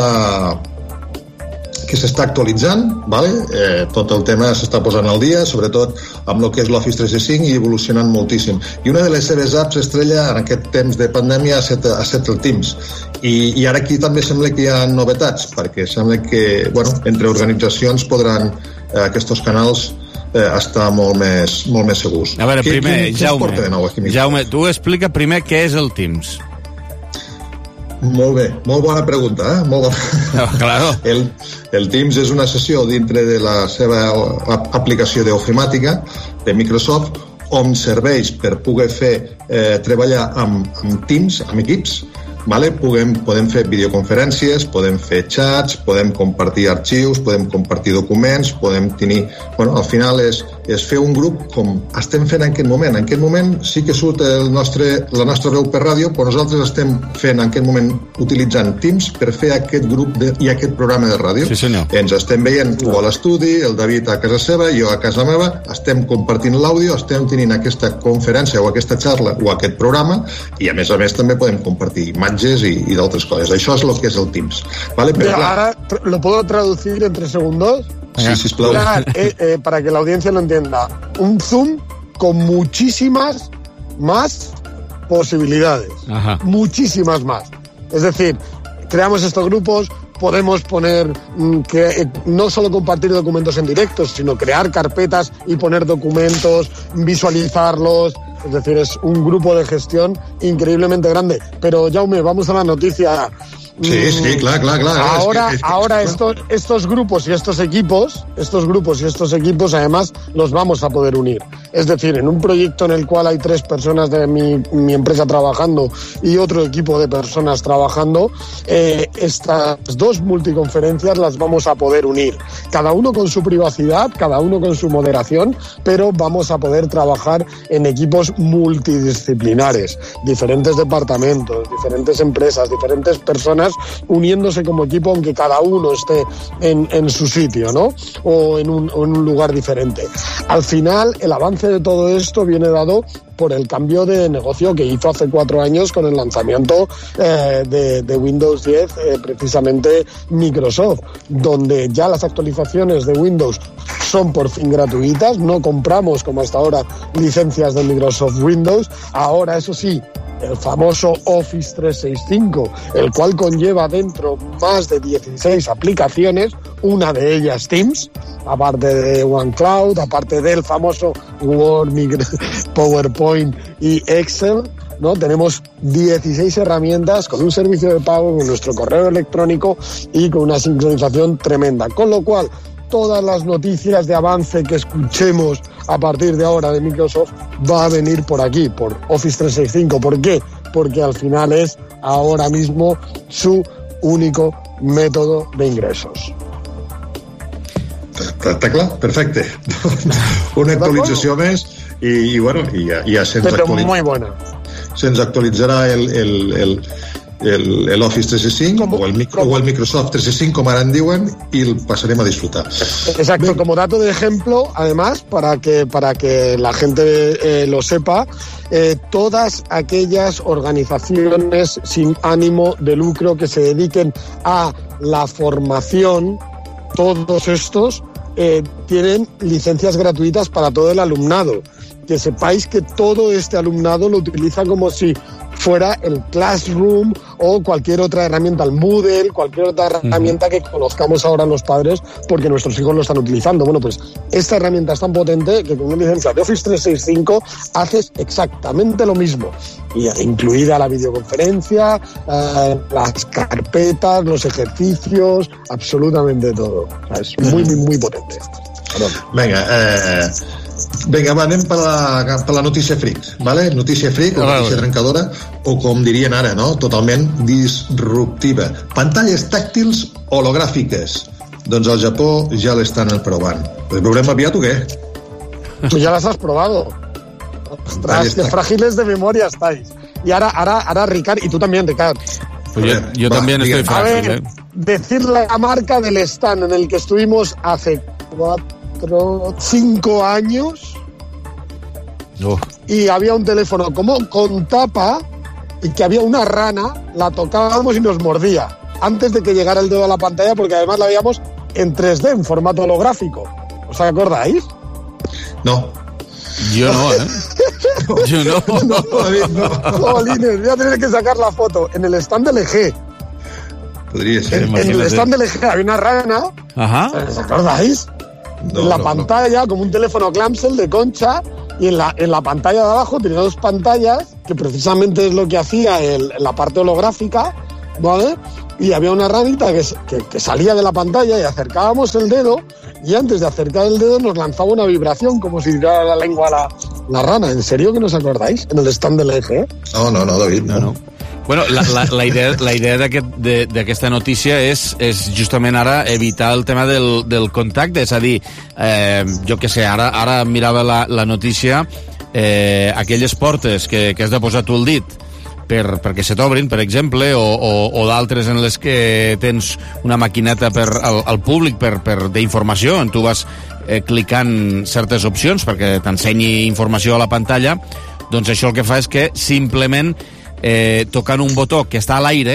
[SPEAKER 4] s'està actualitzant, vale? Tot el tema s'està posant al dia, sobretot amb el que és l'Office 365 i evolucionant moltíssim. I una de les seves apps estrella en aquest temps de pandèmia ha estat el Teams. I ara aquí també sembla que hi ha novetats, perquè sembla que, entre organitzacions podran aquests canals estar molt més segurs.
[SPEAKER 1] A veure, primer, Jaume, tu explica primer què és el Teams.
[SPEAKER 4] Molt bé, molt bona pregunta, molt bona.
[SPEAKER 1] Claro.
[SPEAKER 4] El Teams és una sessió dintre de la seva aplicació d'ofimàtica de Microsoft on serveix per poder treballar amb teams, amb equips, vale? Podem fer videoconferències, podem fer xats, podem compartir arxius, podem compartir documents, podem tenir... al final és fer un grup com estem fent en aquest moment. En aquest moment sí que surt la nostra veu per ràdio, però nosaltres estem fent en aquest moment utilitzant Teams per fer aquest grup i aquest programa de ràdio.
[SPEAKER 1] Sí, senyor.
[SPEAKER 4] Ens estem veient o a l'estudi, el David a casa seva, jo a casa meva, estem compartint l'àudio, estem tenint aquesta conferència o aquesta xarra o aquest programa i a més també podem compartir imatges y d'altres coses. Això és el que és el Teams. ¿Vale?
[SPEAKER 5] Pero ahora, ¿lo puedo traducir en 3 segundos?
[SPEAKER 4] Sí, sisplau.
[SPEAKER 5] Para que la audiencia lo entienda. Un Zoom con muchísimas más posibilidades.
[SPEAKER 1] Ajá.
[SPEAKER 5] Muchísimas más. Es decir, creamos estos grupos, podemos poner no solo compartir documentos en directo, sino crear carpetas y poner documentos, visualizarlos. Es decir, es un grupo de gestión increíblemente grande. Pero, Jaume, vamos a la noticia.
[SPEAKER 4] Sí, claro.
[SPEAKER 5] Ahora estos grupos y estos equipos, además, los vamos a poder unir. Es decir, en un proyecto en el cual hay 3 personas de mi empresa trabajando y otro equipo de personas trabajando, estas 2 multiconferencias las vamos a poder unir. Cada uno con su privacidad, cada uno con su moderación, pero vamos a poder trabajar en equipos multidisciplinares, diferentes departamentos, diferentes empresas, diferentes personas uniéndose como equipo, aunque cada uno esté en su sitio, ¿no? O en un lugar diferente. Al final, el avance de todo esto viene dado por el cambio de negocio que hizo hace 4 años con el lanzamiento de Windows 10, precisamente Microsoft, donde ya las actualizaciones de Windows son por fin gratuitas, no compramos como hasta ahora licencias de Microsoft Windows. Ahora, eso sí, el famoso Office 365, el cual conlleva dentro más de 16 aplicaciones, una de ellas Teams, aparte de OneCloud, aparte del famoso Word, PowerPoint y Excel, ¿no? Tenemos 16 herramientas con un servicio de pago, con nuestro correo electrónico y con una sincronización tremenda. Con lo cual, todas las noticias de avance que escuchemos a partir de ahora de Microsoft va a venir por aquí, por Office 365. ¿Por qué? Porque al final es ahora mismo su único método de ingressos.
[SPEAKER 4] Està clar? Perfecte. Una actualització més i bueno, ja se'ns actualitzarà el Office 365 o el Microsoft 365, como ahora diuen, y pasaremos a disfrutar.
[SPEAKER 5] Exacto. Bien. Como dato de ejemplo, además, para que la gente lo sepa, todas aquellas organizaciones sin ánimo de lucro que se dediquen a la formación, todos estos tienen licencias gratuitas para todo el alumnado. Que sepáis que todo este alumnado lo utiliza como si fuera el Classroom o cualquier otra herramienta, el Moodle, cualquier otra herramienta que conozcamos ahora los padres porque nuestros hijos lo están utilizando. Bueno, pues esta herramienta es tan potente que con una licencia de Office 365 haces exactamente lo mismo. Y incluida la videoconferencia, las carpetas, los ejercicios, absolutamente todo. O sea, es muy, muy, muy potente.
[SPEAKER 4] Vinga, va, anem per la notícia freak, ¿vale? Notícia freak o notícia trencadora, o com dirien ara, no? Totalment disruptiva. Pantalles tàctils hologràfiques. Doncs al Japó ja l'estan provant. ¿El veurem aviat o què?
[SPEAKER 5] Tú ya las has probado. Ostras, qué frágiles de memoria estáis. Y ahora Ricard, y tú también, Ricard.
[SPEAKER 1] Pues yo también estoy frágil.
[SPEAKER 5] A ver, decir la marca del stand en el que estuvimos hace 5 años y había un teléfono como con tapa y que había una rana, la tocábamos y nos mordía antes de que llegara el dedo a la pantalla, porque además la veíamos en 3D, en formato holográfico. ¿Os acordáis?
[SPEAKER 4] No.
[SPEAKER 1] Yo no, ¿eh? Yo no.
[SPEAKER 5] Jolines, voy a tener que sacar la foto. En el stand del LG.
[SPEAKER 4] Podría ser.
[SPEAKER 5] En el stand del LG había una rana.
[SPEAKER 1] Ajá.
[SPEAKER 5] ¿Os acordáis? En la pantalla, como un teléfono clamshell de concha, y en la pantalla de abajo tenía 2 pantallas, que precisamente es lo que hacía la parte holográfica, ¿vale? Y había una ranita que salía de la pantalla y acercábamos el dedo, y antes de acercar el dedo nos lanzaba una vibración como si tirara la lengua a la rana. ¿En serio que no os acordáis? En el stand del LG.
[SPEAKER 4] No, David, no.
[SPEAKER 1] Bueno, la idea d'aquesta notícia és justament ara evitar el tema del contacte, és a dir, jo què sé, ara mirava la notícia, aquelles portes que has de posar tu el dit perquè se t'obrin, per exemple, o d'altres en les que tens una maquineta al públic d'informació, on tu vas clicant certes opcions perquè t'ensenyi informació a la pantalla, doncs això el que fa és que simplement tocant un botó que està a l'aire,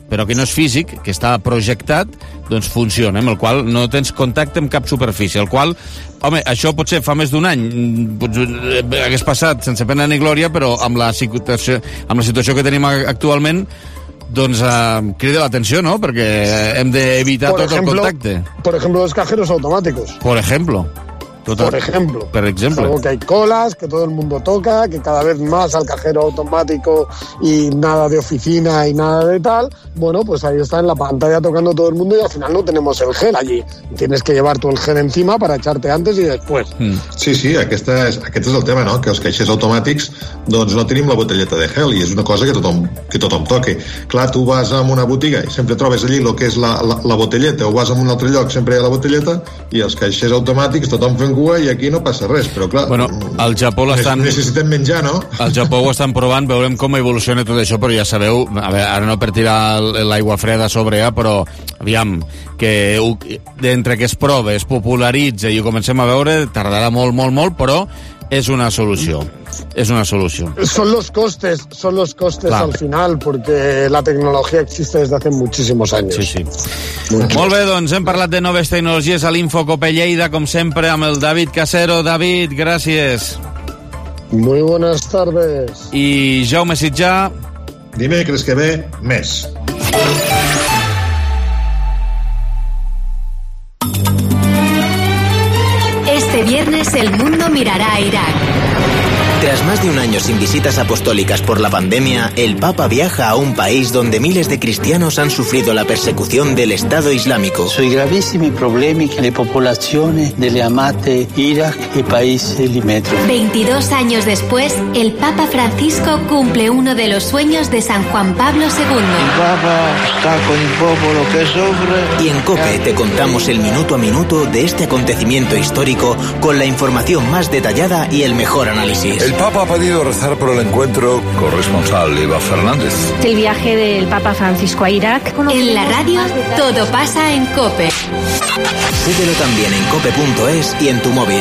[SPEAKER 1] però que no és físic, que està projectat, doncs funciona, amb el qual no tens contacte amb cap superfície, el qual, home, això potser fa més d'un any hagués passat sense pena ni glòria, però amb la situació que tenim actualment, doncs crida l'atenció, ¿no? Perquè hem d'evitar tot el contacte.
[SPEAKER 5] Por ejemplo, los cajeros automáticos.
[SPEAKER 1] Por ejemplo.
[SPEAKER 5] Por ejemplo.
[SPEAKER 1] Algo
[SPEAKER 5] que hay colas, que todo el mundo toca, que cada vez más al cajero automático y nada de oficina y nada de tal. Bueno, pues ahí está en la pantalla tocando todo el mundo y al final no tenemos el gel allí. Tienes que llevar tú el gel encima para echarte antes y después.
[SPEAKER 4] Sí, aquest és el tema, no? Que els caixers automàtics doncs no tenim la botelleta de gel i és una cosa que tothom toque. Clar, tu vas a una botiga i sempre trobes allí el que és la botelleta, o vas a un altre lloc, sempre hi ha la botelleta, i els caixers automàtics tothom fent cua i aquí no passa res, però clar...
[SPEAKER 1] Bueno, al Japó
[SPEAKER 4] necessitem menjar, no?
[SPEAKER 1] Al Japó ho estan provant, veurem com evoluciona tot això, però ja sabeu, a veure, ara no per tirar l'aigua freda sobre però aviam, que d'entre que es prova, es popularitza i ho comencem a veure, tardarà molt, però és una solució. Es una solución.
[SPEAKER 5] Son los costes claro. Al final, porque la tecnología existe desde hace muchísimos años.
[SPEAKER 1] Sí. Molt bé, doncs hem parlat de noves tecnologies a l'Infocope Lleida, com sempre, amb el David Casero. David, gràcies.
[SPEAKER 5] Muy buenas tardes.
[SPEAKER 1] I Jaume Sitjà.
[SPEAKER 4] Dimecres que ve, més.
[SPEAKER 7] Este viernes el mundo mirará a Irak.
[SPEAKER 9] Tras más de un año sin visitas apostólicas por la pandemia, el Papa viaja a un país donde miles de cristianos han sufrido la persecución del Estado Islámico.
[SPEAKER 23] Sui gravissimi problemi che le popolazioni delle amate Iraq e paesi limitrofi.
[SPEAKER 7] 22 años después, el Papa Francisco cumple uno de los sueños de San Juan Pablo II.
[SPEAKER 23] El Papa está con el pueblo que sufre.
[SPEAKER 9] Y en COPE te contamos el minuto a minuto de este acontecimiento histórico con la información más detallada y el mejor análisis.
[SPEAKER 24] El Papa ha pedido rezar por el encuentro. Corresponsal Eva Fernández.
[SPEAKER 25] El viaje del Papa Francisco a Irak.
[SPEAKER 7] En la radio, todo pasa en COPE.
[SPEAKER 9] Síguelo también en cope.es y en tu móvil.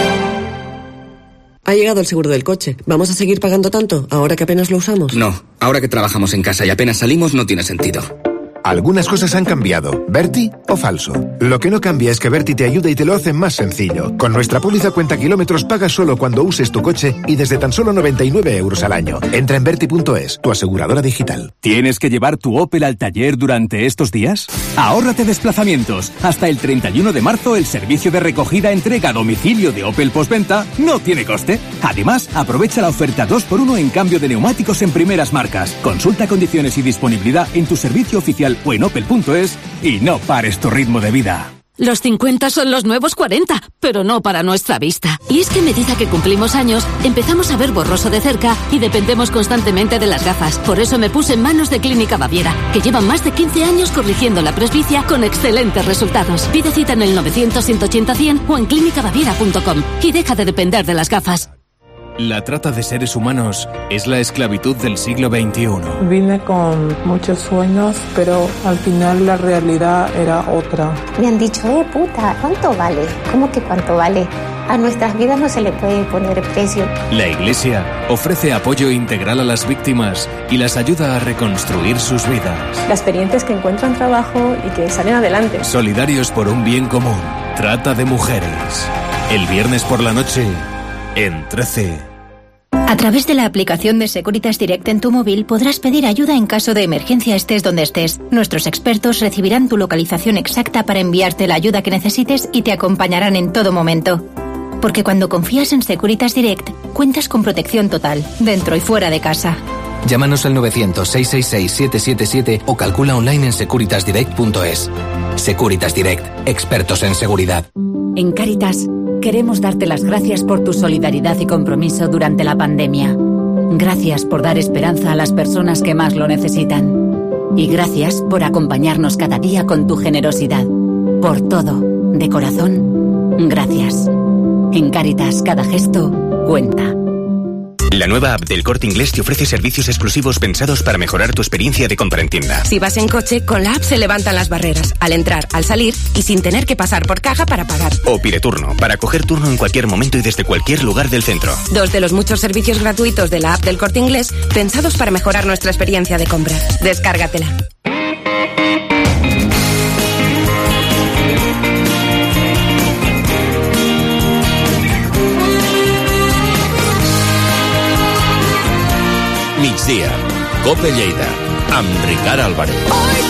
[SPEAKER 26] Ha llegado el seguro del coche. ¿Vamos a seguir pagando tanto ahora que apenas lo usamos?
[SPEAKER 27] No, ahora que trabajamos en casa y apenas salimos no tiene sentido.
[SPEAKER 28] Algunas cosas han cambiado. ¿Berti o falso? Lo que no cambia es que Berti te ayuda y te lo hace más sencillo. Con nuestra póliza cuenta kilómetros pagas solo cuando uses tu coche y desde tan solo 99 euros al año. Entra en Berti.es, tu aseguradora digital.
[SPEAKER 29] ¿Tienes que llevar tu Opel al taller durante estos días? Ahórrate desplazamientos. Hasta el 31 de marzo el servicio de recogida-entrega a domicilio de Opel Postventa no tiene coste. Además, aprovecha la oferta 2x1 en cambio de neumáticos en primeras marcas. Consulta condiciones y disponibilidad en tu servicio oficial o en opel.es y no pares tu ritmo de vida.
[SPEAKER 30] Los 50 son los nuevos 40, pero no para nuestra vista. Y es que a medida que cumplimos años, empezamos a ver borroso de cerca y dependemos constantemente de las gafas. Por eso me puse en manos de Clínica Baviera, que llevan más de 15 años corrigiendo la presbicia con excelentes resultados. Pide cita en el 900-180-100 o en clínicabaviera.com y deja de depender de las gafas.
[SPEAKER 31] La trata de seres humanos es la esclavitud del siglo XXI.
[SPEAKER 32] Vine con muchos sueños, pero al final la realidad era otra.
[SPEAKER 33] Me han dicho, puta, ¿cuánto vale? ¿Cómo que cuánto vale? A nuestras vidas no se le puede poner precio.
[SPEAKER 31] La Iglesia ofrece apoyo integral a las víctimas y las ayuda a reconstruir sus vidas.
[SPEAKER 34] La experiencia es que encuentran trabajo y que salen adelante.
[SPEAKER 31] Solidarios por un bien común. Trata de mujeres. El viernes por la noche, en 13.
[SPEAKER 35] A través de la aplicación de Securitas Direct en tu móvil podrás pedir ayuda en caso de emergencia estés donde estés. Nuestros expertos recibirán tu localización exacta para enviarte la ayuda que necesites y te acompañarán en todo momento. Porque cuando confías en Securitas Direct, cuentas con protección total, dentro y fuera de casa.
[SPEAKER 11] Llámanos al 900-666-777 o calcula online en securitasdirect.es. Securitas Direct, expertos en seguridad.
[SPEAKER 36] En Cáritas, queremos darte las gracias por tu solidaridad y compromiso durante la pandemia. Gracias por dar esperanza a las personas que más lo necesitan. Y gracias por acompañarnos cada día con tu generosidad. Por todo, de corazón, gracias. En Cáritas, cada gesto cuenta.
[SPEAKER 37] La nueva app del Corte Inglés te ofrece servicios exclusivos pensados para mejorar tu experiencia de compra en tienda.
[SPEAKER 38] Si vas en coche, con la app se levantan las barreras, al entrar, al salir y sin tener que pasar por caja para pagar.
[SPEAKER 37] O Pide Turno, para coger turno en cualquier momento y desde cualquier lugar del centro.
[SPEAKER 38] 2 de los muchos servicios gratuitos de la app del Corte Inglés pensados para mejorar nuestra experiencia de compra. Descárgatela.
[SPEAKER 31] migdia. COPE Lleida, amb Ricard Álvarez.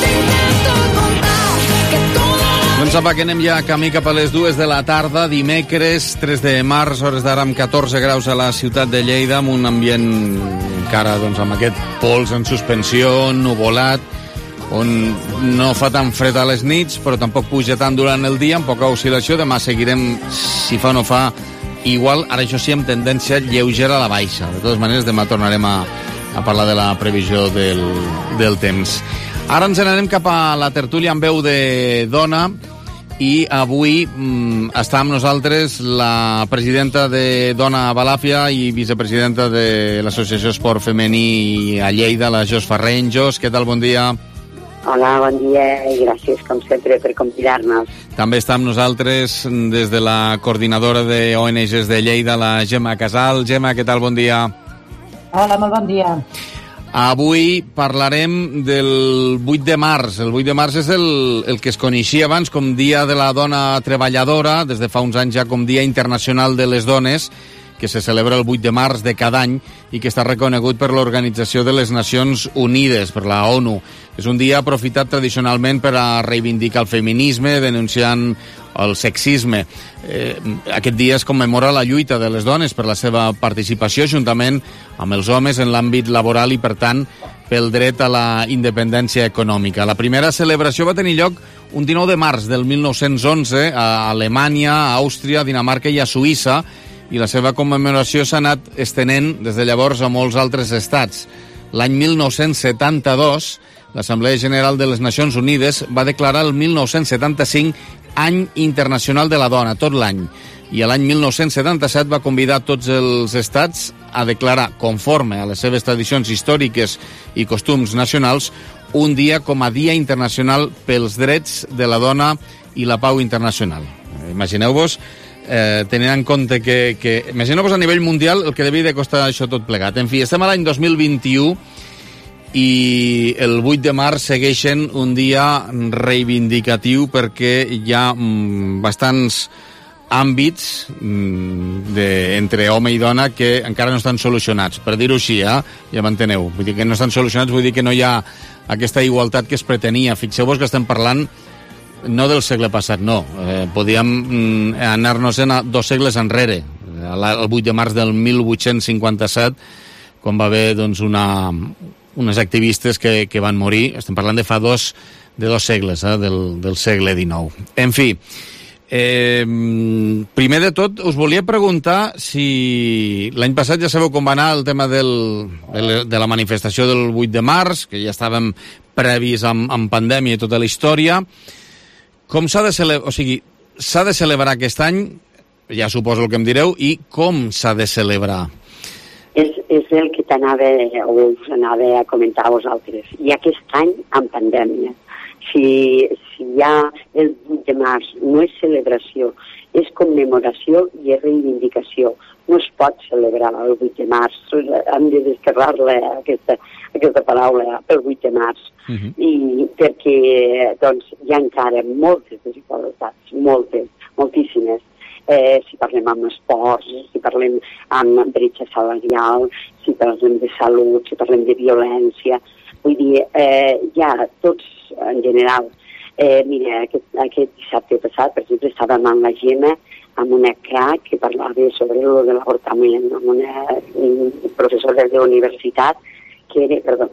[SPEAKER 1] Doncs apa, que anem ja camí cap a les 2 de la tarda, dimecres 3 de març, hores d'ara amb 14 graus a la ciutat de Lleida, amb un ambient encara doncs, amb aquest pols en suspensió, nuvolat, on no fa tan fred a les nits, però tampoc puja tant durant el dia, amb poca oscil·lació. Demà seguirem, si fa o no fa, igual, ara això sí, amb tendència lleugera a la baixa. De totes maneres, demà tornarem a parlar de la previsió del temps. Ara ens n'anem cap a la tertúlia amb veu de dona i avui està amb nosaltres la presidenta de Dona Balàfia i vicepresidenta de l'Associació Esport Femení a Lleida, la Jos Farreny. Jos, què tal? Bon dia.
[SPEAKER 2] Hola, bon dia i gràcies, com sempre, per convidar-nos.
[SPEAKER 1] També està amb nosaltres des de la coordinadora de ONGs de Lleida, la Gemma Casal. Gemma, què tal? Bon dia.
[SPEAKER 3] Hola, molt bon dia.
[SPEAKER 1] Avui parlarem del 8 de març. El 8 de març és el que es coneixia abans com Dia de la Dona Treballadora, des de fa uns anys ja com Dia Internacional de les Dones, que se celebra el 8 de març de cada any i que està reconegut per l'Organització de les Nacions Unides, per la ONU. És un dia aprofitat tradicionalment per a reivindicar el feminisme, denunciant el sexisme. Aquest dia es commemora la lluita de les dones per la seva participació, juntament amb els homes en l'àmbit laboral i, per tant, pel dret a la independència econòmica. La primera celebració va tenir lloc un 19 de març del 1911 a Alemanya, a Àustria, a Dinamarca i a Suïssa, i la seva commemoració s'ha anat estenent des de llavors a molts altres estats. L'any 1972, l'Assemblea General de les Nacions Unides va declarar el 1975 Any Internacional de la Dona, tot l'any. I l'any 1977 va convidar tots els estats a declarar, conforme a les seves tradicions històriques i costums nacionals, un dia com a Dia Internacional pels Drets de la Dona i la Pau Internacional. Imagineu-vos, tenint en compte que imagineu-vos a nivell mundial el que devia de costar això tot plegat. En fi, estem a l'any 2021 i el 8 de març segueixen un dia reivindicatiu perquè hi ha bastants àmbits entre home i dona que encara no estan solucionats, per dir-ho així, ja m'enteneu. Vull dir que no estan solucionats, vull dir que no hi ha aquesta igualtat que es pretenia. Fixeu-vos que estem parlant no del segle passat, no. Podíem anar-nos a 2 segles enrere, el 8 de març del 1857, quan va haver doncs, unes activistes que van morir. Estem parlant de fa dos segles, del segle XIX. En fi, primer de tot, us volia preguntar si l'any passat ja sabeu com va anar el tema de la manifestació del 8 de març, que ja estàvem previs amb pandèmia i tota la història. Com s'ha de celebrar, o sigui, s'ha de celebrar aquest any, ja suposo el que em direu, i com s'ha de celebrar?
[SPEAKER 2] És el que us anava a comentar a vosaltres. I aquest any, amb pandèmia, si ja el 8 de març no és celebració, és commemoració i és reivindicació. No es pot celebrar el 8 de març. Hem de descarregar-la, aquesta paraula, pel 8 de març. I perquè doncs, hi ha encara moltes desigualtats, moltíssimes. Si parlem amb esports, si parlem amb bretxa salarial, si parlem de salut, si parlem de violència. Vull dir, ja tots en general. Mira, aquest dissabte passat, per exemple, estàvem amb la Gemma, amb una crac que parlava sobre el de l'avortament, amb una professora de la universitat, que era,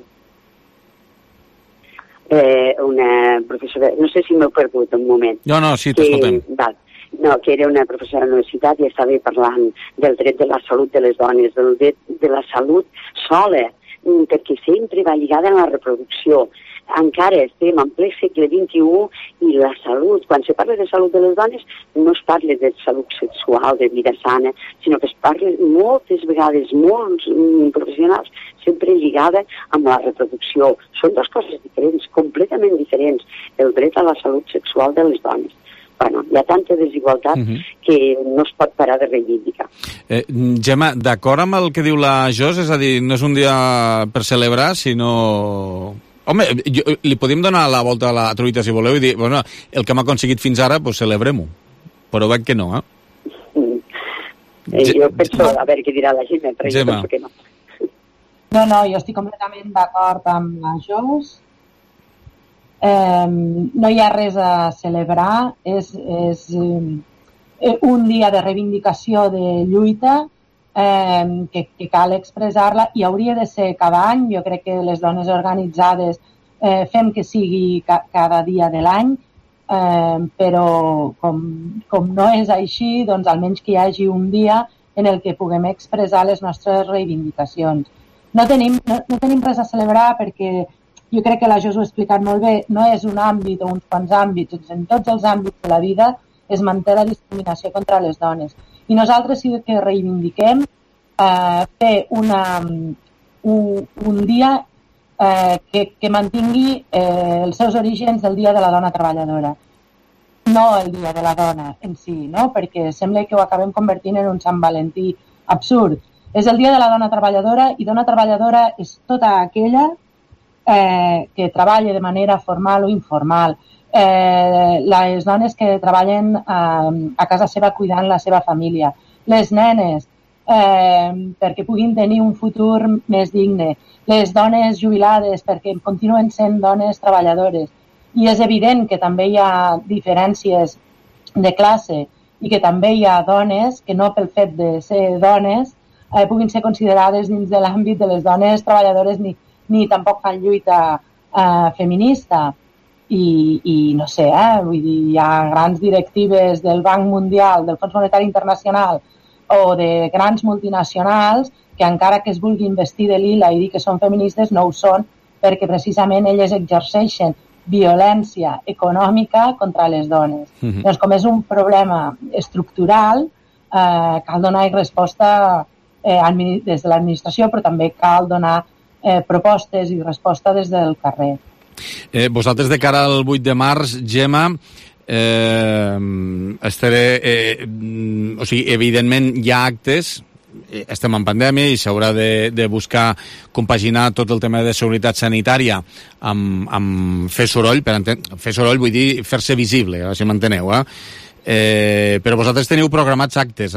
[SPEAKER 2] una professora, no sé si m'heu perdut un moment.
[SPEAKER 1] No, sí, t'escoltem.
[SPEAKER 2] No, que era una professora de la universitat i estava parlant del dret de la salut de les dones, del dret de la salut sola, perquè sempre va lligada a la reproducció. Encara estem en ple segle XXI i la salut, quan se parla de salut de les dones, no es parla de salut sexual, de vida sana, sinó que es parla moltes vegades, molts professionals, sempre lligada amb la reproducció. Són dues coses diferents, completament diferents, el dret a la salut sexual de les dones. Bueno, hi ha tanta desigualtat que no es pot parar de reivindicar.
[SPEAKER 1] Gemma, d'acord amb el que diu la Jos, és a dir, no és un dia per celebrar, sinó... Home, li podem donar la volta a la truita, si voleu, i dir, bueno, el que hem aconseguit fins ara, doncs celebrem-ho. Però veig que no,
[SPEAKER 2] Jo penso, a veure què dirà la Gemma, però jo penso que no.
[SPEAKER 3] No, jo estic completament d'acord amb la Jos. No hi ha res a celebrar, és un dia de reivindicació, de lluita, que cal expressar-la i hauria de ser cada any. Jo crec que les dones organitzades fem que sigui cada dia de l'any, però com no és així, doncs almenys que hi hagi un dia en el que puguem expressar les nostres reivindicacions. No tenim res a celebrar perquè jo crec que la Jos ho ha explicat molt bé, no és un àmbit o uns quants àmbits, en tots els àmbits de la vida es manté la discriminació contra les dones. I nosaltres sí que reivindiquem fer un dia que mantingui els seus orígens del Dia de la Dona Treballadora, no el Dia de la Dona en si, no? Perquè sembla que ho acabem convertint en un Sant Valentí absurd. És el Dia de la Dona Treballadora i dona treballadora és tota aquella que treballa de manera formal o informal, les dones que treballen a casa seva cuidant la seva família, les nenes perquè puguin tenir un futur més digne, les dones jubilades perquè continuen sent dones treballadores. I és evident que també hi ha diferències de classe i que també hi ha dones que no pel fet de ser dones puguin ser considerades dins de l'àmbit de les dones treballadores ni tampoc fan lluita feminista. I no sé, vull dir, hi ha grans directives del Banc Mundial, del Fons Monetari Internacional o de grans multinacionals que encara que es vulguin vestir de lila i dir que són feministes no ho són perquè precisament elles exerceixen violència econòmica contra les dones. Doncs com és un problema estructural, cal donar resposta des de l'administració, però també cal donar propostes i resposta des del carrer.
[SPEAKER 1] Vosaltres de cara al 8 de març, Gemma, o sigui, evidentment hi ha actes, estem en pandèmia i s'haurà de buscar compaginar tot el tema de seguretat sanitària amb fer soroll, fer soroll vull dir fer-se visible, si m'enteneu, però vosaltres teniu programats actes,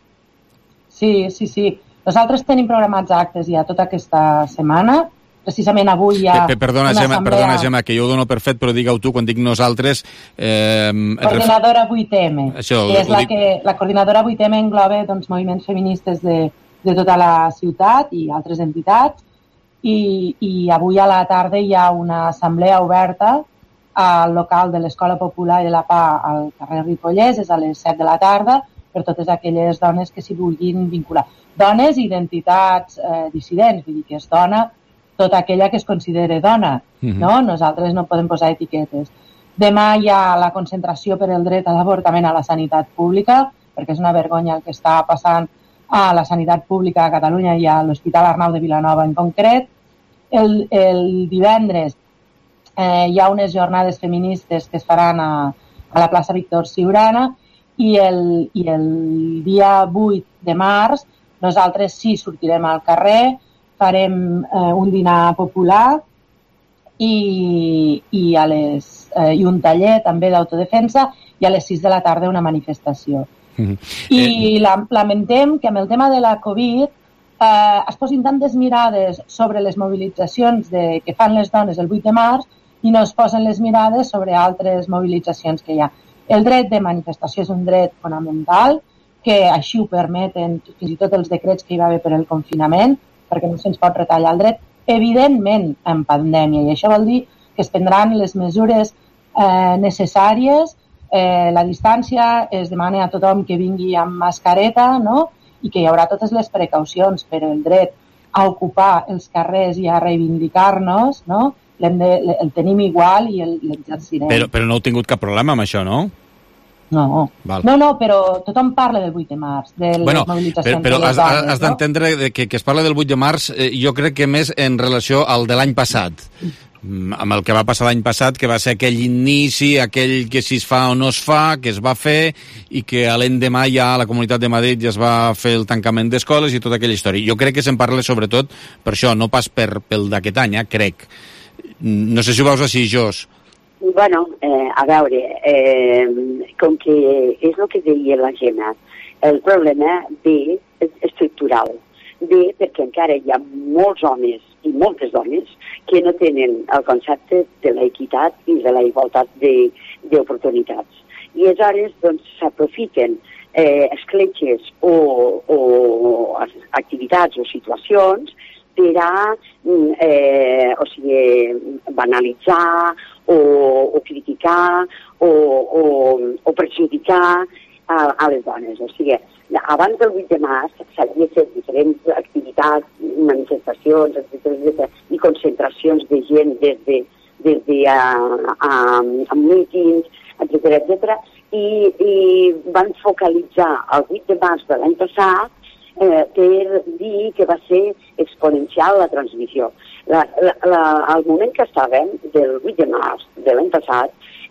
[SPEAKER 3] Sí. Nosaltres tenim programats actes ja tota aquesta setmana. Precisament avui hi ha
[SPEAKER 1] Perdona, Gemma, que jo ho dono per fet, però digue-ho tu, quan dic nosaltres...
[SPEAKER 3] Coordinadora 8M. Que és la coordinadora 8M engloba moviments feministes de tota la ciutat i altres entitats. I avui a la tarda hi ha una assemblea oberta al local de l'Escola Popular de la PA al carrer Ripollès, és a les 7 de la tarda, per totes aquelles dones que s'hi vulguin vincular. Dones i identitats dissidents, vull dir que és dona tota aquella que es considere dona, no? Nosaltres no podem posar etiquetes. Demà hi ha la concentració per el dret a l'avortament a la sanitat pública, perquè és una vergonya el que està passant a la sanitat pública a Catalunya i a l'Hospital Arnau de Vilanova en concret. El divendres hi ha unes jornades feministes que es faran a la plaça Víctor Siurana i el dia 8 de març nosaltres sí sortirem al carrer, farem un dinar popular i un taller també d'autodefensa i a les 6 de la tarda una manifestació. I lamentem que amb el tema de la Covid es posin tantes mirades sobre les mobilitzacions que fan les dones el 8 de març i no es posen les mirades sobre altres mobilitzacions que hi ha. El dret de manifestació és un dret fonamental, que així ho permeten fins i tot els decrets que hi va haver per el confinament, perquè no se'ns pot retallar el dret, evidentment en pandèmia, i això vol dir que es prendran les mesures necessàries, la distància, es demana a tothom que vingui amb mascareta, no? I que hi haurà totes les precaucions, però el dret a ocupar els carrers i a reivindicar-nos, no? El tenim igual i l'exercirem.
[SPEAKER 1] Però no heu tingut cap problema amb això, no?
[SPEAKER 3] No, però tothom parla del 8 de març, de les mobilitzacions
[SPEAKER 1] però
[SPEAKER 3] de les dones.
[SPEAKER 1] Has d'entendre que es parla del 8 de març, jo crec que més en relació al de l'any passat, amb el que va passar l'any passat, que va ser aquell inici, aquell que si es fa o no es fa, que es va fer, i que a l'endemà ja a la Comunitat de Madrid ja es va fer el tancament d'escoles i tota aquella història. Jo crec que se'n parla sobretot per això, no pas pel d'aquest any, crec. No sé si ho veus així, Jos.
[SPEAKER 2] Bueno, a veure, com que és el que deia la Gemma, el problema ve estructural. bé perquè encara hi ha molts homes i moltes dones que no tenen el concepte de l'equitat i de la igualtat d'oportunitats. I aleshores doncs, s'aprofiten escletxes o activitats o situacions per a banalitzar o criticar o perjudicar a les dones. O sigui, abans del 8 de març s'havia fet diferents activitats, manifestacions, etc. i concentracions de gent des de mítings, etc. I van focalitzar el 8 de març de l'any passat per dir que va ser exponencial la transmissió. Al moment que estàvem, del 8 de març de l'any passat,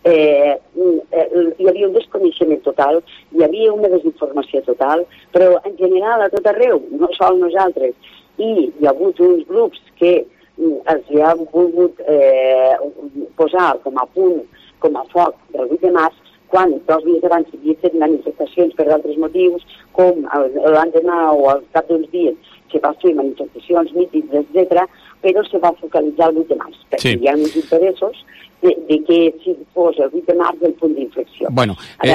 [SPEAKER 2] hi havia un desconeixement total, hi havia una desinformació total, però en general a tot arreu, no sol nosaltres. I hi ha hagut uns grups que els han volgut posar com a punt, com a foc del 8 de març, quan 2 dies abans s'havia fet manifestacions per d'altres motius, com l'endemà o al cap d'uns dies se va fer manifestacions, mítings, etc., però se va focalitzar el 8 de març, perquè hi ha uns interessos de que si fos el 8 de març el punt d'inflexió.
[SPEAKER 1] Bueno,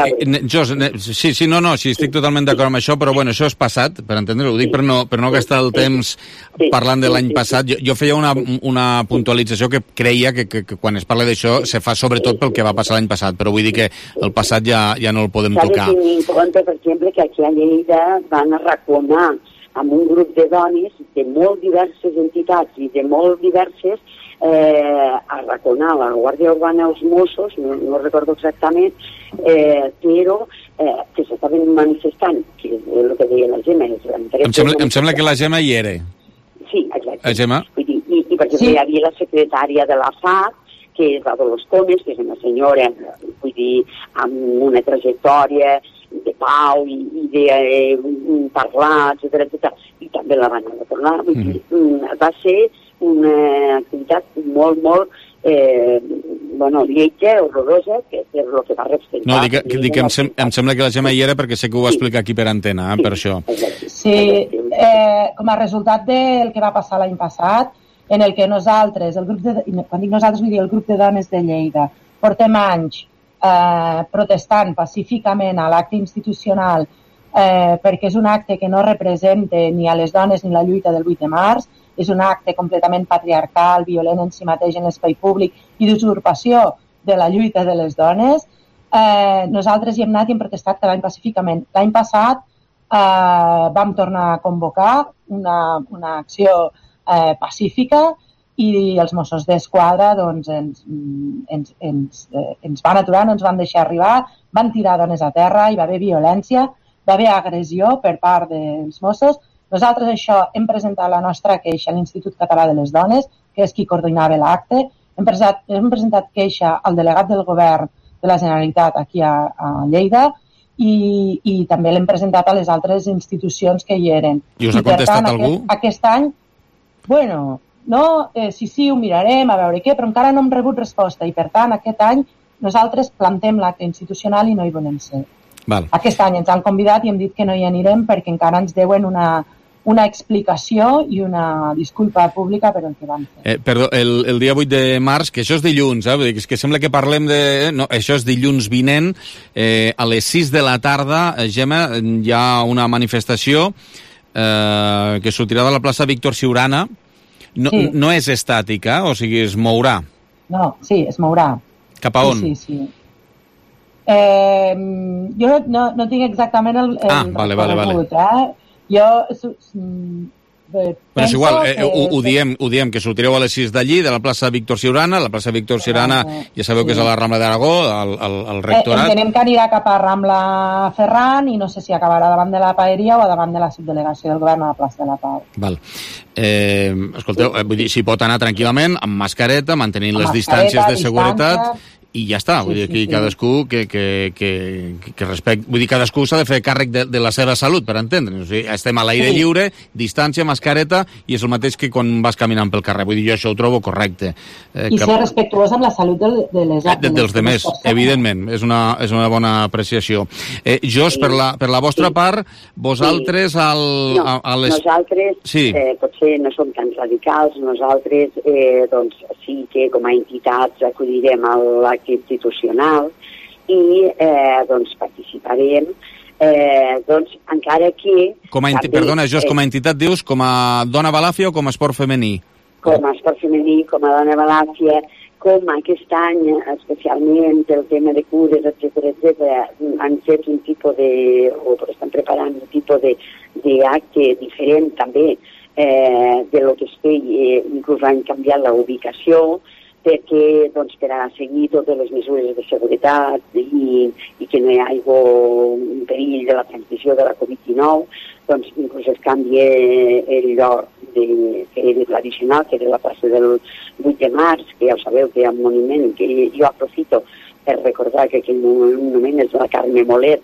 [SPEAKER 1] sí, estic totalment d'acord amb això, però bueno, això és passat, per entendre-ho, ho dic per no gastar el temps parlant de l'any passat. Jo feia una puntualització que creia que quan es parla d'això se fa sobretot pel que va passar l'any passat, però vull dir que el passat ja no el podem tocar.
[SPEAKER 2] S'ha de tenir en compte, per exemple, que aquí a Lleida van arraconar amb un grup de dones de molt diverses entitats i de molt diverses arraconar la Guàrdia Urbana, els Mossos, no recordo exactament, però que s'estaven manifestant, que és el que deia la Gemma.
[SPEAKER 1] Em sembla que la Gemma hi era.
[SPEAKER 2] Sí, exacte.
[SPEAKER 1] La Gemma?
[SPEAKER 2] I per exemple, hi havia la secretària de la FAC, que és la Dolors Comes, que és una senyora, vull dir, amb una trajectòria de pau i de parlar, etc. I també la van retornar. Vull dir, va ser una activitat molt lletja, horrorosa, que és el que va representar.
[SPEAKER 1] No, dic que em sembla que la Gemma hi era perquè sé que ho va explicar aquí per antena, per això.
[SPEAKER 3] Sí, com a resultat del que va passar l'any passat, en el que nosaltres, quan dic nosaltres vull dir el grup de dones de Lleida, portem anys protestant pacíficament a l'acte institucional perquè és un acte que no representa ni a les dones ni la lluita del 8 de març, és un acte completament patriarcal, violent en si mateix en l'espai públic i d'usurpació de la lluita de les dones. Nosaltres hi hem anat i hem protestat cada any pacíficament. L'any passat vam tornar a convocar una acció pacífica i els Mossos d'Esquadra doncs, ens van aturar, no ens van deixar arribar, van tirar dones a terra, hi va haver violència, va haver agressió per part dels Mossos. Nosaltres això hem presentat la nostra queixa a l'Institut Català de les Dones, que és qui coordinava l'acte. Hem presentat queixa al delegat del govern de la Generalitat aquí a Lleida i també l'hem presentat a les altres institucions que hi eren.
[SPEAKER 1] I us ha contestat algú?
[SPEAKER 3] Aquest any, sí, ho mirarem, a veure què, però encara no hem rebut resposta i per tant aquest any nosaltres plantem l'acte institucional i no hi volem ser.
[SPEAKER 1] Val.
[SPEAKER 3] Aquest any ens han convidat i hem dit que no hi anirem perquè encara ens deuen una explicació i una disculpa pública per el que van fer.
[SPEAKER 1] Perdó, el dia 8 de març, que això és dilluns, és que sembla que parlem de... No, això és dilluns vinent, a les 6 de la tarda, Gemma, hi ha una manifestació que sortirà de la plaça Víctor Siurana. No és estàtica, o sigui, es mourà.
[SPEAKER 3] No, sí, es mourà.
[SPEAKER 1] Cap a on?
[SPEAKER 3] Sí. Jo no tinc exactament el recorregut, Jo
[SPEAKER 1] Però és igual, ho diem, que sortireu a les 6 d'allí, de la plaça Víctor Siurana. La plaça Víctor Siurana, ja sabeu que és a la Rambla d'Aragó, al rectorat.
[SPEAKER 3] Entenem que anirà cap a Rambla Ferran i no sé si acabarà davant de la Paeria o davant de la subdelegació del govern a la plaça de la Pau.
[SPEAKER 1] Val. Escolteu, vull dir, s'hi pot anar tranquil·lament, amb mascareta, mantenint les distàncies de seguretat i ja està, vull dir, aquí cadascú que respecte, vull dir, cadascú s'ha de fer càrrec de la seva salut, per entendre'ns. O sigui, estem a l'aire lliure, distància, mascareta, i és el mateix que quan vas caminant pel carrer. Vull dir, jo això ho trobo correcte.
[SPEAKER 3] I ser respectuós amb la salut
[SPEAKER 1] dels demés, evidentment, és una bona apreciació. Jos, per la vostra part, vosaltres
[SPEAKER 2] nosaltres potser no som tan radicals, nosaltres doncs sí que com a entitats acudirem a l'acte institucional i doncs participarem doncs encara que...
[SPEAKER 1] Perdona, Jos, com a entitat dius com a dona balàfia o com a esport femení?
[SPEAKER 2] Com a esport femení, com a dona balàfia, com aquest any, especialment el tema de cures, etcètera, han fet un tipus o estan preparant un tipus d'acte diferent també de lo que es feia, inclús han canviat la ubicació, perquè doncs, per a seguir totes les mesures de seguretat i que no hi hagi un perill de la transmissió de la Covid-19, doncs inclús es canvia el lloc que era tradicional, que era la plaça del 8 de març, que ja ho sabeu que hi ha un monument que jo aprofito per recordar que aquell monument és la Carme Molet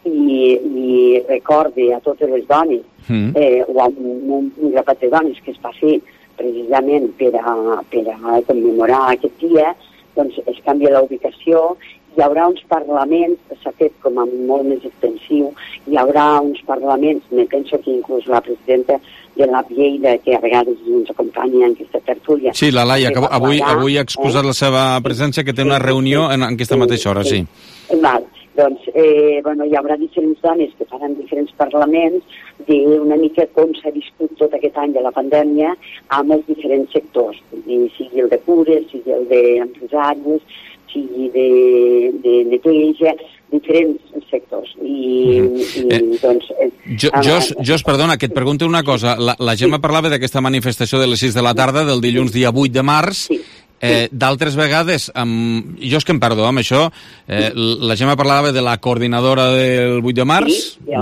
[SPEAKER 2] i recorde a totes les dones o a un grapat de dones que es va fer precisament per a commemorar aquest dia, doncs es canvia la ubicació, hi haurà uns parlaments, s'ha fet com a molt més extensiu, hi haurà uns parlaments, me penso que inclús la presidenta de la Lleida, que a vegades ens acompanya en aquesta tertúlia.
[SPEAKER 1] Sí, la Laia, que avui ha exposat la seva presència, que té una reunió en aquesta mateixa hora, sí.
[SPEAKER 2] Val. Doncs hi haurà diferents dones que faran diferents parlaments d'una mica com s'ha viscut tot aquest any de la pandèmia amb els diferents sectors, sigui el de cures, sigui el d'empresaris, sigui de neteja, diferents sectors.
[SPEAKER 1] Jos, perdona, que et pregunto una cosa. La Gemma parlava d'aquesta manifestació de les 6 de la tarda del dilluns dia 8 de març. D'altres vegades, jo és que em perdo amb això, la Gemma parlava de la coordinadora del 8 de març,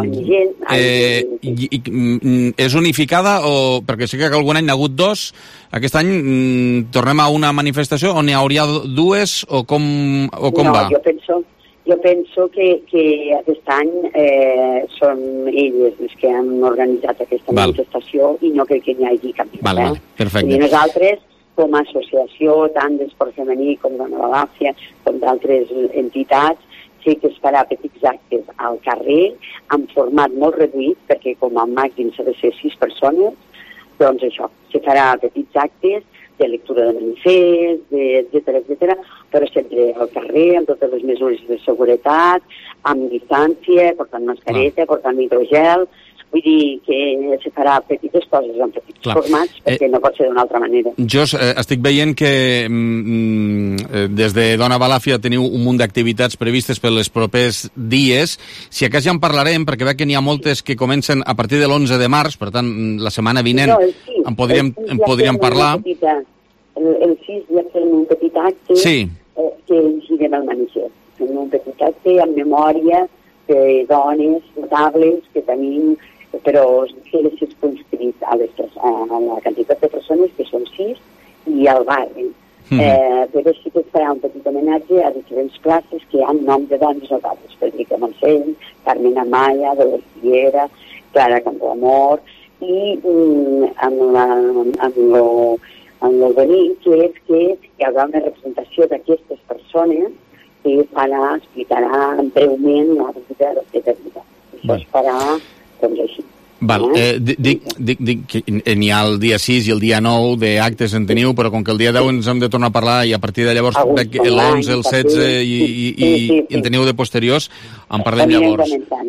[SPEAKER 1] és unificada o, perquè sé que algun any n'ha hagut dos, aquest any tornem a una manifestació on n'hi hauria dues o com va?
[SPEAKER 2] Jo penso que aquest any són elles les que han organitzat aquesta manifestació i no crec que n'hi hagi cap.
[SPEAKER 1] Perfecte.
[SPEAKER 2] I nosaltres, com a associació, tant d'esport femení com de la Balàfia, com d'altres entitats, sí que es farà petits actes al carrer, en format molt reduït, perquè com a màxim s'ha de ser 6 persones, doncs això, se farà petits actes de lectura de manifest, etcètera, però sempre al carrer, amb totes les mesures de seguretat, amb distància, portant mascareta, portant hidrogel. Vull dir que se farà petites coses en petits formats, perquè no pot ser d'una altra manera.
[SPEAKER 1] Jos, estic veient que des de Dona Balàfia teniu un munt d'activitats previstes per els propers dies. Si a cas ja en parlarem, perquè veig que n'hi ha moltes que comencen a partir de l'11 de març, per tant, la setmana vinent en podríem parlar.
[SPEAKER 2] El 6 ja fem un petit acte que llegirem el manifest. Fem un petit acte en memòria de dones notables que tenim, però que les circunscrit a la quantitat de persones, que són 6, i al barri. Però sí que es farà un petit homenatge a diferents places que hi ha nom de dones notables. Federica Montseny, Carmen Amaya, Dolors Riera, Clara Campoamor, i amb lo bonic que és que hi haurà una representació d'aquestes persones que explicarà breument la vida d'aquesta vida. Això es farà doncs així.
[SPEAKER 1] Dic que n'hi ha el dia 6 i el dia 9 d'actes en teniu, però com que el dia 10 ens hem de tornar a parlar i a partir de llavors l'11, el 16 i en teniu de posteriors, en parlem llavors.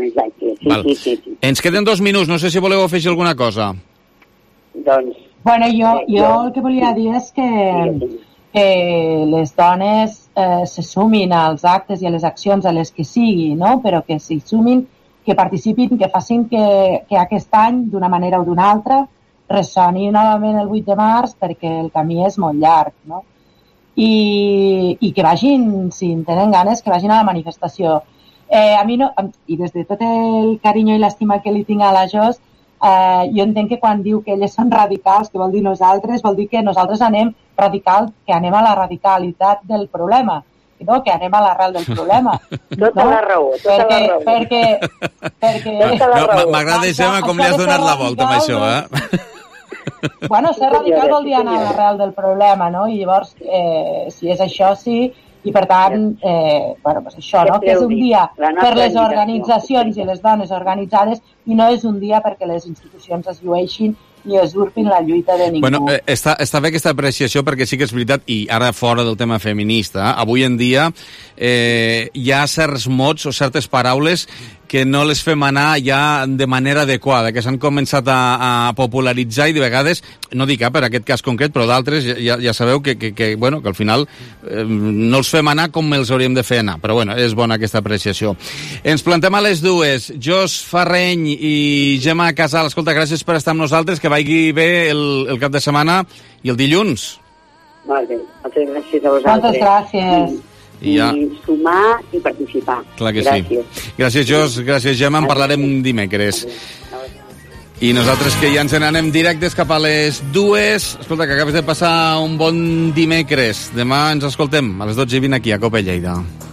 [SPEAKER 1] Ens queden 2 minuts, no sé si voleu afegir alguna cosa.
[SPEAKER 2] Doncs...
[SPEAKER 3] Bueno, jo el que volia dir és que les dones se sumin als actes i a les accions a les que sigui, no? Però que s'hi sumin, que participin, que facin que aquest any, d'una manera o d'una altra, ressoni novament el 8 de març, perquè el camí és molt llarg, no? I que vagin, si en tenen ganes, que vagin a la manifestació. A mi no, i des de tot el carinyo i l'estima que li tinc a la Jos, jo entenc que quan diu que elles són radicals, que vol dir nosaltres, vol dir que nosaltres anem a la radicalitat del problema. no, que anem a l'arrel del problema.
[SPEAKER 2] Tota la raó.
[SPEAKER 3] Perquè
[SPEAKER 1] m'agrada, Gemma, com li has donat la volta amb això, eh?
[SPEAKER 3] Bueno, ser radical vol dir anar a l'arrel del problema, no? I llavors, si és això, sí, i per tant, pues això, no? Que és un dia per les organitzacions i les dones organitzades i no és un dia perquè les institucions es llueixin ni usurpin la lluita de ningú.
[SPEAKER 1] Bueno, està bé aquesta apreciació perquè sí que és veritat, i ara fora del tema feminista, avui en dia hi ha certs mots o certes paraules que no les fem anar ja de manera adequada, que s'han començat a popularitzar i de vegades, no dic per aquest cas concret, però d'altres ja sabeu que al final no els fem anar com els hauríem de fer anar, però bueno, és bona aquesta apreciació. Ens plantem a les dues. Jos Farreny i Gemma Casal, escolta, gràcies per estar amb nosaltres, que vagi bé el cap de setmana i el dilluns.
[SPEAKER 2] Molt bé, moltes gràcies a vosaltres.
[SPEAKER 3] Moltes gràcies.
[SPEAKER 2] I sumar i participar.
[SPEAKER 1] Clar que sí. Gràcies, Jos, gràcies, Gemma, en parlarem dimecres. I nosaltres que ja ens n'anem directes cap a les 2. Escolta, que acabes de passar un bon dimecres. Demà ens escoltem a les 12:20 aquí a Cope Lleida.